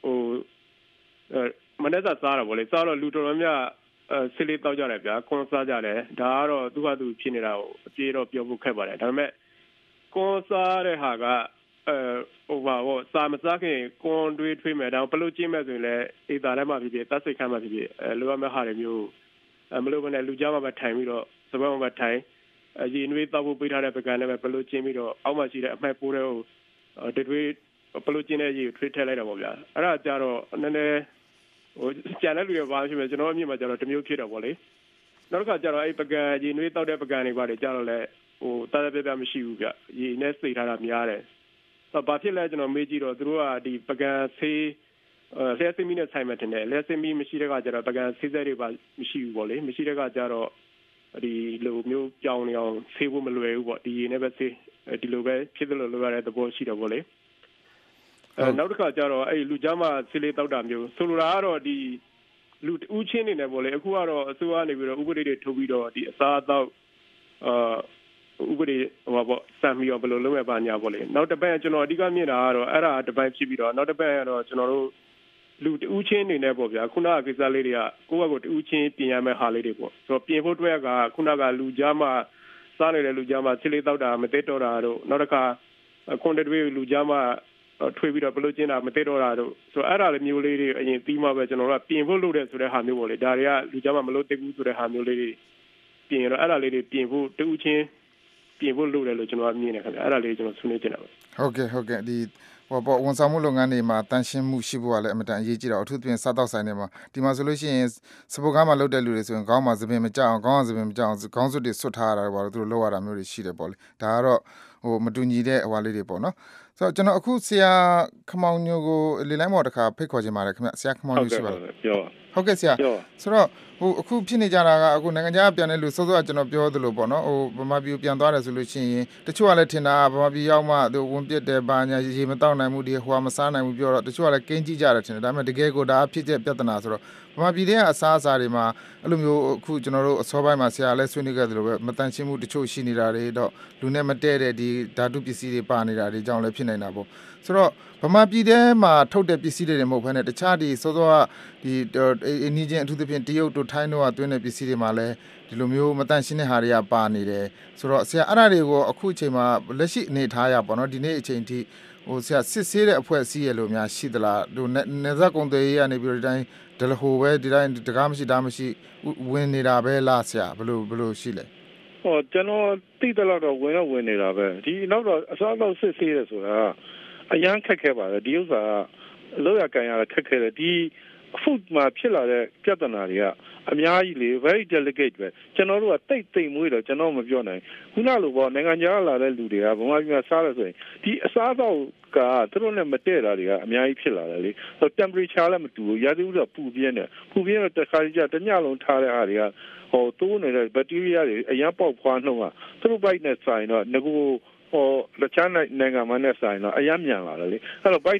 မနေ့စားတာပေါ့လေစားတော့လူတော်တော်များဆစ်လေးတောက်ကြတယ်ဗျာကွန်စားကြတယ်ဒါကတော့သူ့ဟာသူဖြစ်နေတာကိုအပြေတော့ပြောဖို့ခက်ပါတယ်ဒါပေမဲ့ကွန်စားတဲ့ဟာကစာမစားခင်ကွန်တွေးထွေးမယ်ဒါဘယ်လိုကျင်းမဲ့ဆိုရင်လည်းအေးတာထဲမှာဖြစ်ဖြစ်တတ်စိတ်ခံမှာဖြစ်ဖြစ်လိုရမယ့်ဟာတွေမျိုးမလို့ဘယ်နဲ့လူကြားမှာပဲထိုင်ပြီးတော့စပတ်မှာပဲထိုင်ရေနွေးတောက်ဖို့ပေးထားတဲ့ပကံနဲ့ပဲဘယ်လိုကျင်းပြီးတော့အောက်မှာရှိတဲ့အမှတ်ပိုးတွေကိုတတွေးဘယ်လိုကျင်းတဲ့ရေထွေးထည့်လိုက်တာပေါ့ဗျာအဲ့ဒါကြတော့နည်းနည်းကြံတဲ့လူတွေပါရှိမယ်ကျွန်တော်အမြင်မှာကျတော့တမျိုးဖြစ်တော့ပေါ့လေနောက်တစ်ခါကျတော့အဲ့ပကံရေနွေးတောက်တဲ့ပကံတွေပါတယ်ကြတော့လဲတားပြပြမရှိဘူးဗျရေနဲ့စိတ်ထားတာများတယ်ဘာဖြစ်လဲကျွန်တော်မေးကြည့်တော့သူတို့ကဒီပကံဆေးလက်စမီနဲ့ဆိုင်မှတင်တယ်လက်စမီမရှိတဲ့ကကျတော့ပကံဆေးစက်တွေပါမရှိဘူးပေါ့လေမရှိတဲ့ကကျတော့ဒီလိုမျိုးကြောင်နေအောင်ဆေးဖို့မလွယ်ဘူးပေါ့ဒီရေနဲ့ပဲဆေးဒီလိုပဲဖြစ်တယ်လို့လိုရတဲ့သဘောရှိတယ်ပေါ့လေနောက်တစ်ခါကျတော့အဲ့လူကြားမှာဆေးလေးတောက်တာမျိုးဆိုလိုတာကတော့ဒီလူဦးချင်းနေတယ်ပေါ့လေအခုကတော့အစိုးရနေပြီးတော့ဥပဒေတွေထုတ်ပြီးတော့ဒီအစားအသောက်ဥပဒေပေါ့စံပြီးတော့ဘယ်လိုလုပ်ရပါညာပေါ့လေနောက်တစ်ပတ်ကျွန်တော်အဓိကမြင်တာကတော့အဲ့ဒါတစ်ပတ်ဖြစ်ပြီးတော့နောက်တစ်ပတ်ကတော့ကျွန်တော်တို့လူတူးချင်းနေနေပေါ့ဗျာခုနကကိစ္စလေးတွေကကိုယ့်ဘက်ကိုတူးချင်းပြင်ရမယ့်ဟာလေးတွေပေါ့ဆိုတော့ပြင်ဖို့အတွက်ကခုနကလူကြားမှာစားနေတဲ့လူကြားမှာချစ်လေးတောက်တာမသိတော့တာတို့နောက်တစ်ခါကွန်တက်တွေလူကြားမှာထွေးပြီးတော့ဘလို့ကျင်းတာမသိတော့တာတို့ဆိုတော့အဲ့ဒါလေးမျိုးလေးတွေအရင်ပြီးမှပဲကျွန်တော်တို့ကပြင်ဖို့လုပ်တဲ့ဆိုတဲ့ဟာမျိုးပေါ့လေဒါတွေကလူကြားမှာမလို့သိဘူးဆိုတဲ့ဟာမျိုးလေးတွေပြင်ရတော့အဲ့ဒါလေးတွေပြင်ဖို့တူးချင်းပြင်ဖို့လုပ်တယ်လို့ကျွန်တော်မြင်နေခင်ဗျအဲ့ဒါလေးကျွန်တော်ဆွေးနွေးချင်တာပါဟုတ်ကဲ့ဒီဝန်ဆောင်မှုလုပ်ငန်းတွေမှာတန်ရှင်းမှုရှိဖို့ကလည်းအမတန်အရေးကြီးတာအထူးသဖြင့်စားတောက်ဆိုင်တွေမှာဒီမှာဆိုလို့ရှိရင်စပုတ်ကားမှာလုပ်တဲ့လူတွေဆိုရင်ခေါင်းမှာသပင်မကြောက်အောင်ခေါင်းကသပင်မကြောက်အောင်ခေါင်းစွပ်တွေဆွတ်ထားရတာပေါ့သူတို့လုပ်ရတာမျိုးတွေရှိတယ်ပေါ့လေဒါကတော့မတူညီတဲ့ဟွာလေးတွေပေါ့နော်ဆိုတော့ကျွန်တော်အခုဆရာခမောင်ညိုကိုလေလိုင်းမော်တခါဖိတ်ခေါ်ခြင်းပါတယ်ခင်ဗျဆရာခမောင်ညိုရှိပါလားဟုတ်ကဲ့ဆရာဆိုတော့အခုဖြစ်နေကြတာကအခုနိုင်ငံခြားပြန်တဲ့လူစောစောကကျွန်တော်ပြောသလိုပေါ့နော်ဗမာပြည်ပြန်သွားတယ်ဆိုလို့ရှိရင်တချို့ကလည်းထင်တာဗမာပြည်ရောက်မှသူဝင်ပြစ်တယ်ဘာညာရေမတောက်နိုင်ဘူးဒီဟိုမစားနိုင်ဘူးပြောတော့တချို့ကလည်းကင်းကြည့်ကြတယ်ထင်တယ်ဒါပေမဲ့တကယ်ကိုဒါဖြစ်တဲ့ပြဿနာဆိုတော့ဗမာပြည်တဲ့အစားအစာတွေမှာအဲ့လိုမျိုးအခုကျွန်တော်တို့အစောပိုင်းမှာဆရာလည်းဆွေးနွေးခဲ့သလိုပဲမတန်ရှင်းမှုတချို့ရှိနေတာတွေတော့လူနဲ့မတည့်တဲ့ဒီဓာတုပစ္စည်းတွေပါနေတာတွေကြောင့်လည်းဖြစ်နေတာပေါ့ဆိုတော့ဗမာပြည်ထဲမှာထုတ်တဲ့ပစ္စည်းတွေမဟုတ်ဘဲနဲ့တခြားဒီစောစောကဒီအင်းကြီးအထူးသဖြင့်တရုတ်တို့ထိုင်းတို့ကတွင်းတဲ့ပစ္စည်းတွေမှာလည်းဒီလိုမျိုးမတန်ရှင်းတဲ့ဟာတွေကပါနေတယ်ဆိုတော့ဆရာအဲ့ဒါတွေကိုအခုအချိန်မှာလက်ရှိအနေထားရပေါ့နော်ဒီနေ့အချိန်ထိဆရာစစ်ဆေးတဲ့အဖွဲ့အစည်းရလို့များရှိသလားတို့နေဇက်ကုံတွေရနေပြီးတော့ဒီတိုင်းဒလဟိုပဲဒီတိုင်းတကားမရှိဒါမရှိဝင်နေတာပဲလားဆရာဘယ်လိုရှိလဲကျွန်တော်သိတယ်တော့ဝင်နေတာပဲဒီနောက်တော့အစားတော့စစ်ဆေးရဆိုတာအရန်ခက်ခဲပါတယ်ဒီဥစ္စာလောက်ရကန်ရခက်ခဲတယ်ဒီ food မှာဖြစ်လာတဲ့ပြဿနာတွေကအများကြီးလေ very delicate ပဲကျွန်တော်တို့ကတိတ်မွေးတော့ကျွန်တော်မပြောနိုင်ခုနလိုပေါ့နိုင်ငံခြားလာတဲ့လူတွေကဗမာပြည်မှာစားရဆိုရင်ဒီအစားအသောက်ကသူတို့နဲ့မတည့်တာတွေကအများကြီးဖြစ်လာတယ်လေ temperature လည်းမတူဘူးရာသီဥတုပူပြင်းတော့တစ်ခါကြတညလုံးထားတဲ့အားတွေကတိုးနေတဲ့ bacteria တွေအရင်ပေါက်ဖွားနှုန်းကသူတို့ bite နဲ့ဆိုင်တော့ငကိုလက်ချမ်းနိုင်ငံမှာနဲ့ဆိုင်တော့အယမ်းမြန်လာတယ်လေအဲ့တော့ bite တဲ့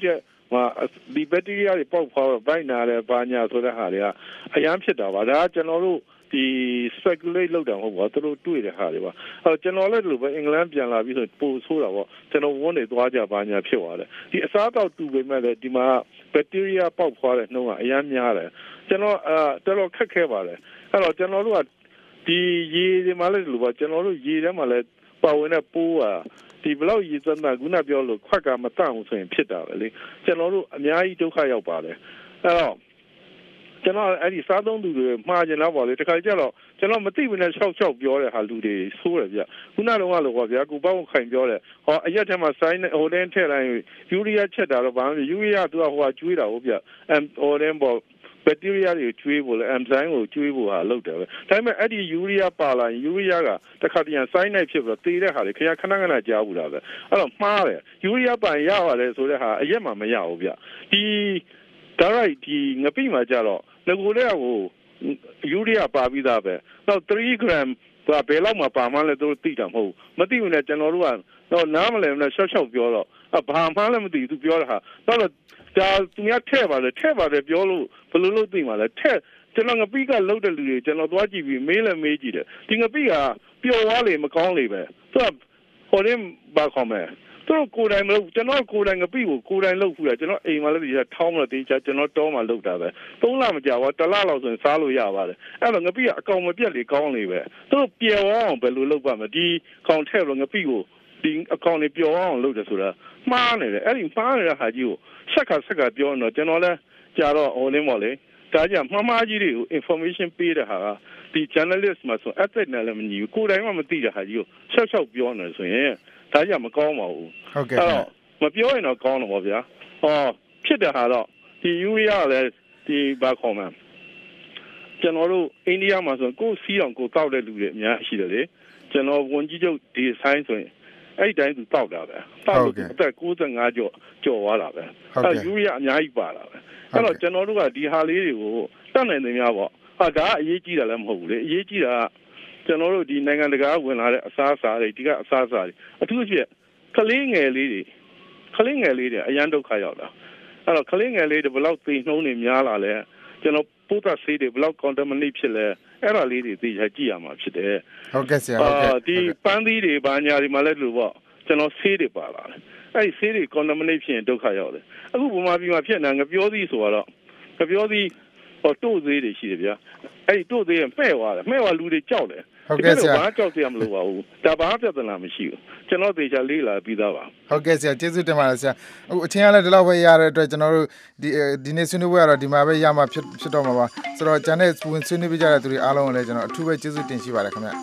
ဒီဘက်တီးရီးယားတွေပေါက်ဖွားဘိုက်နာတယ်ဘာညာဆိုတဲ့ဟာတွေကအရန်ဖြစ်တာပါဒါကကျွန်တော်တို့ဒီ speculate လုပ်တာမဟုတ်ပါဘူးသူတို့တွေ့တဲ့ဟာတွေပါကျွန်တော်လည်းဒီလိုပဲအင်္ဂလန်ပြန်လာပြီးဆိုပို့ဆိုးတာပေါ့ကျွန်တော်ဝန်းနေသွားကြဘာညာဖြစ်သွားတယ်ဒီအစားတောက်တူပေမဲ့လည်းဒီမှာဘက်တီးရီးယားပေါက်ဖွားတဲ့နှုန်းကအရန်များတယ်ကျွန်တော်တော်တော်ခက်ခဲပါတယ်အဲ့တော့ကျွန်တော်တို့ကဒီရေဒီမှာလည်းဒီလိုပါကျွန်တော်တို့ရေထဲမှာလည်းပါဝင်တဲ့ပိုးဒီဘလောက်ရေစမ်းတာခုနပြောလို့ခွက်ကမတန့်ဘူးဆိုရင်ဖြစ်တာပဲလေကျွန်တော်တို့အများကြီးဒုက္ခရောက်ပါတယ်အဲ့တော့ကျွန်တော်အဲ့ဒီစားသုံးသူတွေမှားကျင်တော့ပါလေတခါကျတော့ကျွန်တော်မသိဘူးနဲ့ရှောက်ပြောတဲ့ဟာလူတွေဆိုးတယ်ဗျခုနကတော့လို့ပါဗျာကိုပေါ့ခိုင်ပြောတယ်အရက်ထဲမှာစိုင်းဟိုတင်းထည့်လိုက်ယူရီးယားချက်တာတော့ဘာမှယူရီးယားသူကကျွေးတာဟုတ်ဗျဟိုတင်းပေါ့ဘက်တီးရီးယားတွေကျွေးဖို့လဲအမ်ဇိုင်းကိုကျွေးဖို့ဟာလုပ်တယ်ပဲဒါပေမဲ့အဲ့ဒီယူရီးယားပါလာယူရီးယားကတစ်ခါတည်းစိုင်းနိုင်ဖြစ်ပြီးတော့တေးတဲ့ဟာတွေခဏခဏကြားဘူးတာပဲအဲ့တော့မှားတယ်ယူရီးယားပန်ရပါတယ်ဆိုတဲ့ဟာအရက်မှမရဘူးဗျဒီဒါရိုက်ဒီငပိမှာကြတော့ငကိုလေးကယူရီးယားပါပြီးသားပဲနောက်3 gram ဘယ်လောက်မှပါမှလည်းသူသိတာမဟုတ်မသိဘူးနဲ့ကျွန်တော်တို့ကတော့နားမလည်ဘူးနဲ့ရှော့ပြောတော့ဘာမှလည်းမသိသူပြောတာဟာတော့ဒါသူများထဲ့ပါတယ်ပြောလို့ဘယ်လိုလုပ်သိမှာလဲကျွန်တော်ငပိကလှုပ်တဲ့လူတွေကျွန်တော်သွားကြည့်ပြီးမေးလည်းမေးကြည့်တယ်ဒီငပိကပျော်သွားလေမကောင်းလေပဲသူကဟိုရင်ဘာခေါ်မလဲသူတို့ကိုယ်တိုင်မလုပ်ကျွန်တော်ကိုယ်တိုင်ငပိကိုကိုယ်တိုင်လုပ်ဖူးတယ်ကျွန်တော်အိမ်မှာလည်းဒီထောင်းမလို့တေးချကျွန်တော်တောမှာလုပ်တာပဲ3 လမကြာဘူး1 လလောက်ဆိုရင်စားလို့ရပါတယ်အဲ့တော့ငပိကအကောင်မပြတ်လေကောင်းလေပဲသူတို့ပျော်အောင်ဘယ်လိုလုပ်ပါမလဲဒီကောင်ထဲ့လို့ငပိကိုဒီအကောင်တွေပျော်အောင်လုပ်တယ်ဆိုတာမှားနေတယ်အဲ့ဒီမှားနေတဲ့ဟာကြီးကိုဆက်ကပြောတော့ကျွန်တော်လည်းကြာတော့ဟိုလင်းပေါ့လေဒါကြမှားကြီးတွေကို information ပေးတဲ့ဟာကဒီ journalist မှာဆို ethic နဲ့လည်းမညီဘူးကိုယ်တိုင်မှမသိတဲ့ဟာကြီးကိုရှောက်ပြောနေဆိုရင်ဒါကြမကောင်းပါဘူးဟုတ်ကဲ့မပြောရင်တော့ကောင်းတော့ပါဗျာဖြစ်တဲ့ဟာတော့ဒီယူရီးယားလည်းဒီဘာခေါ်မှကျွန်တော်တို့အိန္ဒိယမှာဆိုကိုယ်စီးအောင်ကိုယ်တောက်တဲ့လူတွေအများရှိတယ်လေကျွန်တော်ဝန်ကြီးချုပ်ဒီဆိုင်ဆိုရင်အဲ့ဒီတိုင်းသူတောက်တာပဲတောက်လို့အသက်65ကျော်သွားတာပဲအဲ့ယူရီးယားအများကြီးပါတာပဲအဲ့တော့ကျွန်တော်တို့ကဒီဟာလေးတွေကိုတတ်နိုင်တယ်များပေါ့ဒါကအရေးကြီးတာလည်းမဟုတ်ဘူးလေအရေးကြီးတာကကျွန်တော်တို့ဒီနိုင်ငံတကာဝင်လာတဲ့အစားအစာတွေဒီကအစားအစာတွေအထူးသဖြင့်ကလေးငယ်လေးတွေအရန်ဒုက္ခရောက်တာအဲ့တော့ကလေးငယ်လေးတွေဘယ်လောက်သိနှုံးနေများလာလဲကျွန်တော်ပိုးသတ်ဆေးတွေဘယ်လောက် contaminate ဖြစ်လဲအဲ့ဒါလေးတွေသိချာကြည့်ရမှာဖြစ်တယ်ဟုတ်ကဲ့ဆရာဟုတ်ကဲ့ဒီပန်းသီးတွေဘာညာတွေမှလည်းလို့ပေါ့ကျွန်တော်ဆေးတွေပါလာတယ်အဲ့ဒီဆေးတွေ contaminate ဖြစ်ရင်ဒုက္ခရောက်တယ်အခုဗမာပြည်မှာဖြစ်နေတာငပြောသီးဆိုတော့ငပြောသီးတို့သေးတွေရှိတယ်ဗျာအဲ့ဒီတို့သေးရင်မှဲ့သွားတယ်မှဲ့သွားလူတွေကြောက်တယ်ဟုတ်ကဲ့ဆရာဘာကြောက်ရမလို့ပါဘူးဒါဘာပြဿနာမရှိဘူးကျွန်တော်သေချာလေးလာပြီးသားပါဟုတ်ကဲ့ဆရာကျေးဇူးတင်ပါတယ်ဆရာအခုအချိန်ကလည်းဒီလောက်ပဲရတဲ့အတွက်ကျွန်တော်တို့ဒီနေ့ဆွေးနွေးပွဲကတော့ဒီမှာပဲရမှာဖြစ်တော့မှာပါဆိုတော့ကျန်တဲ့ဝင်ဆွေးနွေးပြကြတဲ့သူတွေအားလုံးကိုလည်းကျွန်တော်အထူးပဲကျေးဇူးတင်ရှိပါတယ်ခင်ဗျ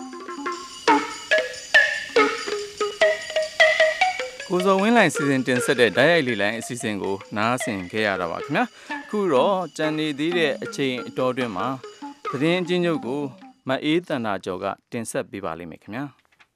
ကိုစောဝင်းလိုင်းစီစဉ်တင်ဆက်တဲ့ဓာတ်ရိုက်လေလိုင်းအစီအစဉ်ကိုနားဆင်ခဲ့ရတာပါခင်ဗျာအခုတော့ကြံနေသေးတဲ့အချိန်အတော်တွင်းမှာသတင်းအချင်းချုပ်ကိုမအေးတန်တာကျော်ကတင်ဆက်ပေးပါလိမ့်မယ်ခင်ဗျာ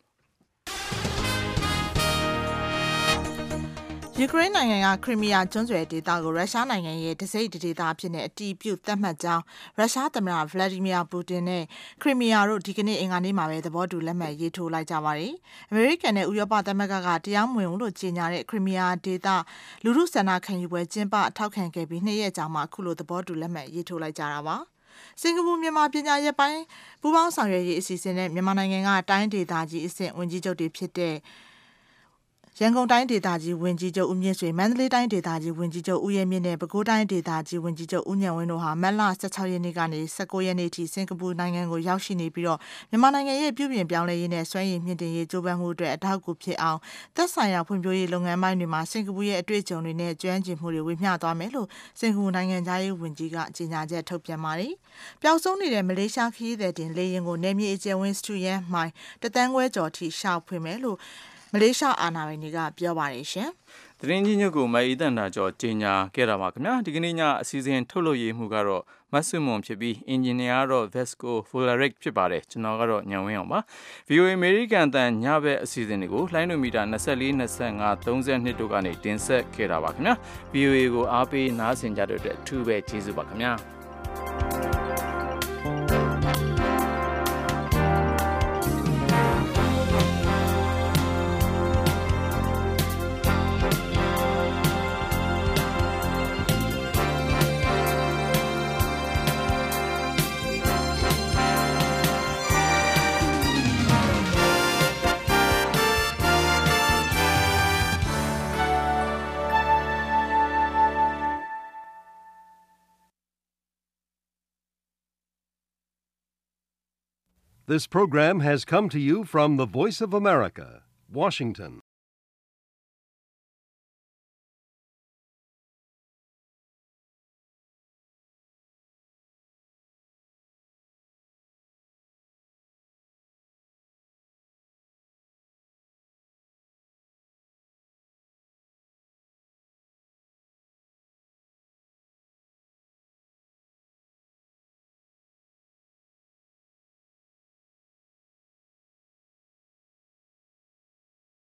ယူကရိန်းနိုင်ငံကခရီမီးယားကျွန်းဆွယ်ဒေသကိုရုရှားနိုင်ငံရဲ့တစိမ့်ဒေသအဖြစ်နဲ့အတီးပြုတ်သတ်မှတ်ကြောင်းရုရှားသမ္မတဗလာဒီမီယာပူတင်နဲ့ခရီမီးယားတို့ဒီကနေ့အင်္ဂါနေ့မှာပဲသဘောတူလက်မှတ်ရေးထိုးလိုက်ကြပါတယ်။အမေရိကန်နဲ့ဥရောပသမဂ္ဂကတရားမဝင်ဘူးလို့ကြေညာတဲ့ခရီမီးယားဒေသလူထုဆန္ဒခံယူပွဲကျင်းပအထောက်ခံခဲ့ပြီး2 ရက်ကြာမှအခုလိုသဘောတူလက်မှတ်ရေးထိုးလိုက်ကြတာပါ။စင်ကာပူမြန်မာပညာရေးပိုင်းပူးပေါင်းဆောင်ရွက်ရေးအစီအစဉ်နဲ့မြန်မာနိုင်ငံကတိုင်းဒေသကြီးအဆင့်ဝန်ကြီးချုပ်တွေဖြစ်တဲ့ရန်ကုန်တိုင်းဒေသကြီးဝန်ကြီးချုပ်ဦးမြင့်ဆွေမန္တလေးတိုင်းဒေသကြီးဝန်ကြီးချုပ်ဦးရဲမြင့်နဲ့ပဲခူးတိုင်းဒေသကြီးဝန်ကြီးချုပ်ဦးညံဝင်းတို့ဟာမတ်လ16ရက်နေ့ကနေ19ရက်နေ့ထိစင်ကာပူနိုင်ငံကိုရောက်ရှိနေပြီးတော့မြန်မာနိုင်ငံရဲ့ပြုပြင်ပြောင်းလဲရေးနဲ့စွမ်းရည်မြင့်တင်ရေးကြိုးပမ်းမှုအတွက်အထောက်အကူဖြစ်အောင်သက်ဆိုင်ရာဖွံ့ဖြိုးရေးလုပ်ငန်းပိုင်းတွေမှာစင်ကာပူရဲ့အတွေ့အကြုံတွေနဲ့ကျွမ်းကျင်မှုတွေဝေမျှသွားမယ်လို့စင်ကာပူနိုင်ငံသားရေးဝန်ကြီးကကြေညာချက်ထုတ်ပြန်ပါတယ်။ပျောက်ဆုံးနေတဲ့မလေးရှားခရီးသည်တင်လေယာဉ်ကိုနယ်မြေအကျယ်ဝန်းစတူယန်မိုင်1 သန်းခွဲကျော်ထိရှောက်ဖွင့်မယ်လို့မလေးရှားအာဏာပိုင်တွေကပြောပါတယ်ရှင်။သတင်းကြီးညွတ်ကိုမအေးတန်တာကျော်ကြေညာခဲ့တာပါခင်ဗျာ။ဒီကနေ့ညအစီအစဉ်ထုတ်လုပ်ရေးမှုကတော့မတ်ဆွမွန်ဖြစ်ပြီးအင်ဂျင်နီယာကတော့ Vesco Fullerich ဖြစ်ပါတယ်။ကျွန်တော်ကတော့ညံဝင်းအောင်ပါ။ VOA American တန်ညဘက်အစီအစဉ်တွေကိုလိုင်းနိုမီတာ24 25 32တို့ကနေတင်ဆက်ခဲ့တာပါခင်ဗျာ။ VOA ကိုအားပေးနားဆင်ကြတဲ့အတွက်အထူးပဲကျေးဇူးပါခင်ဗျာ။ This program has come to you from the Voice of America, Washington.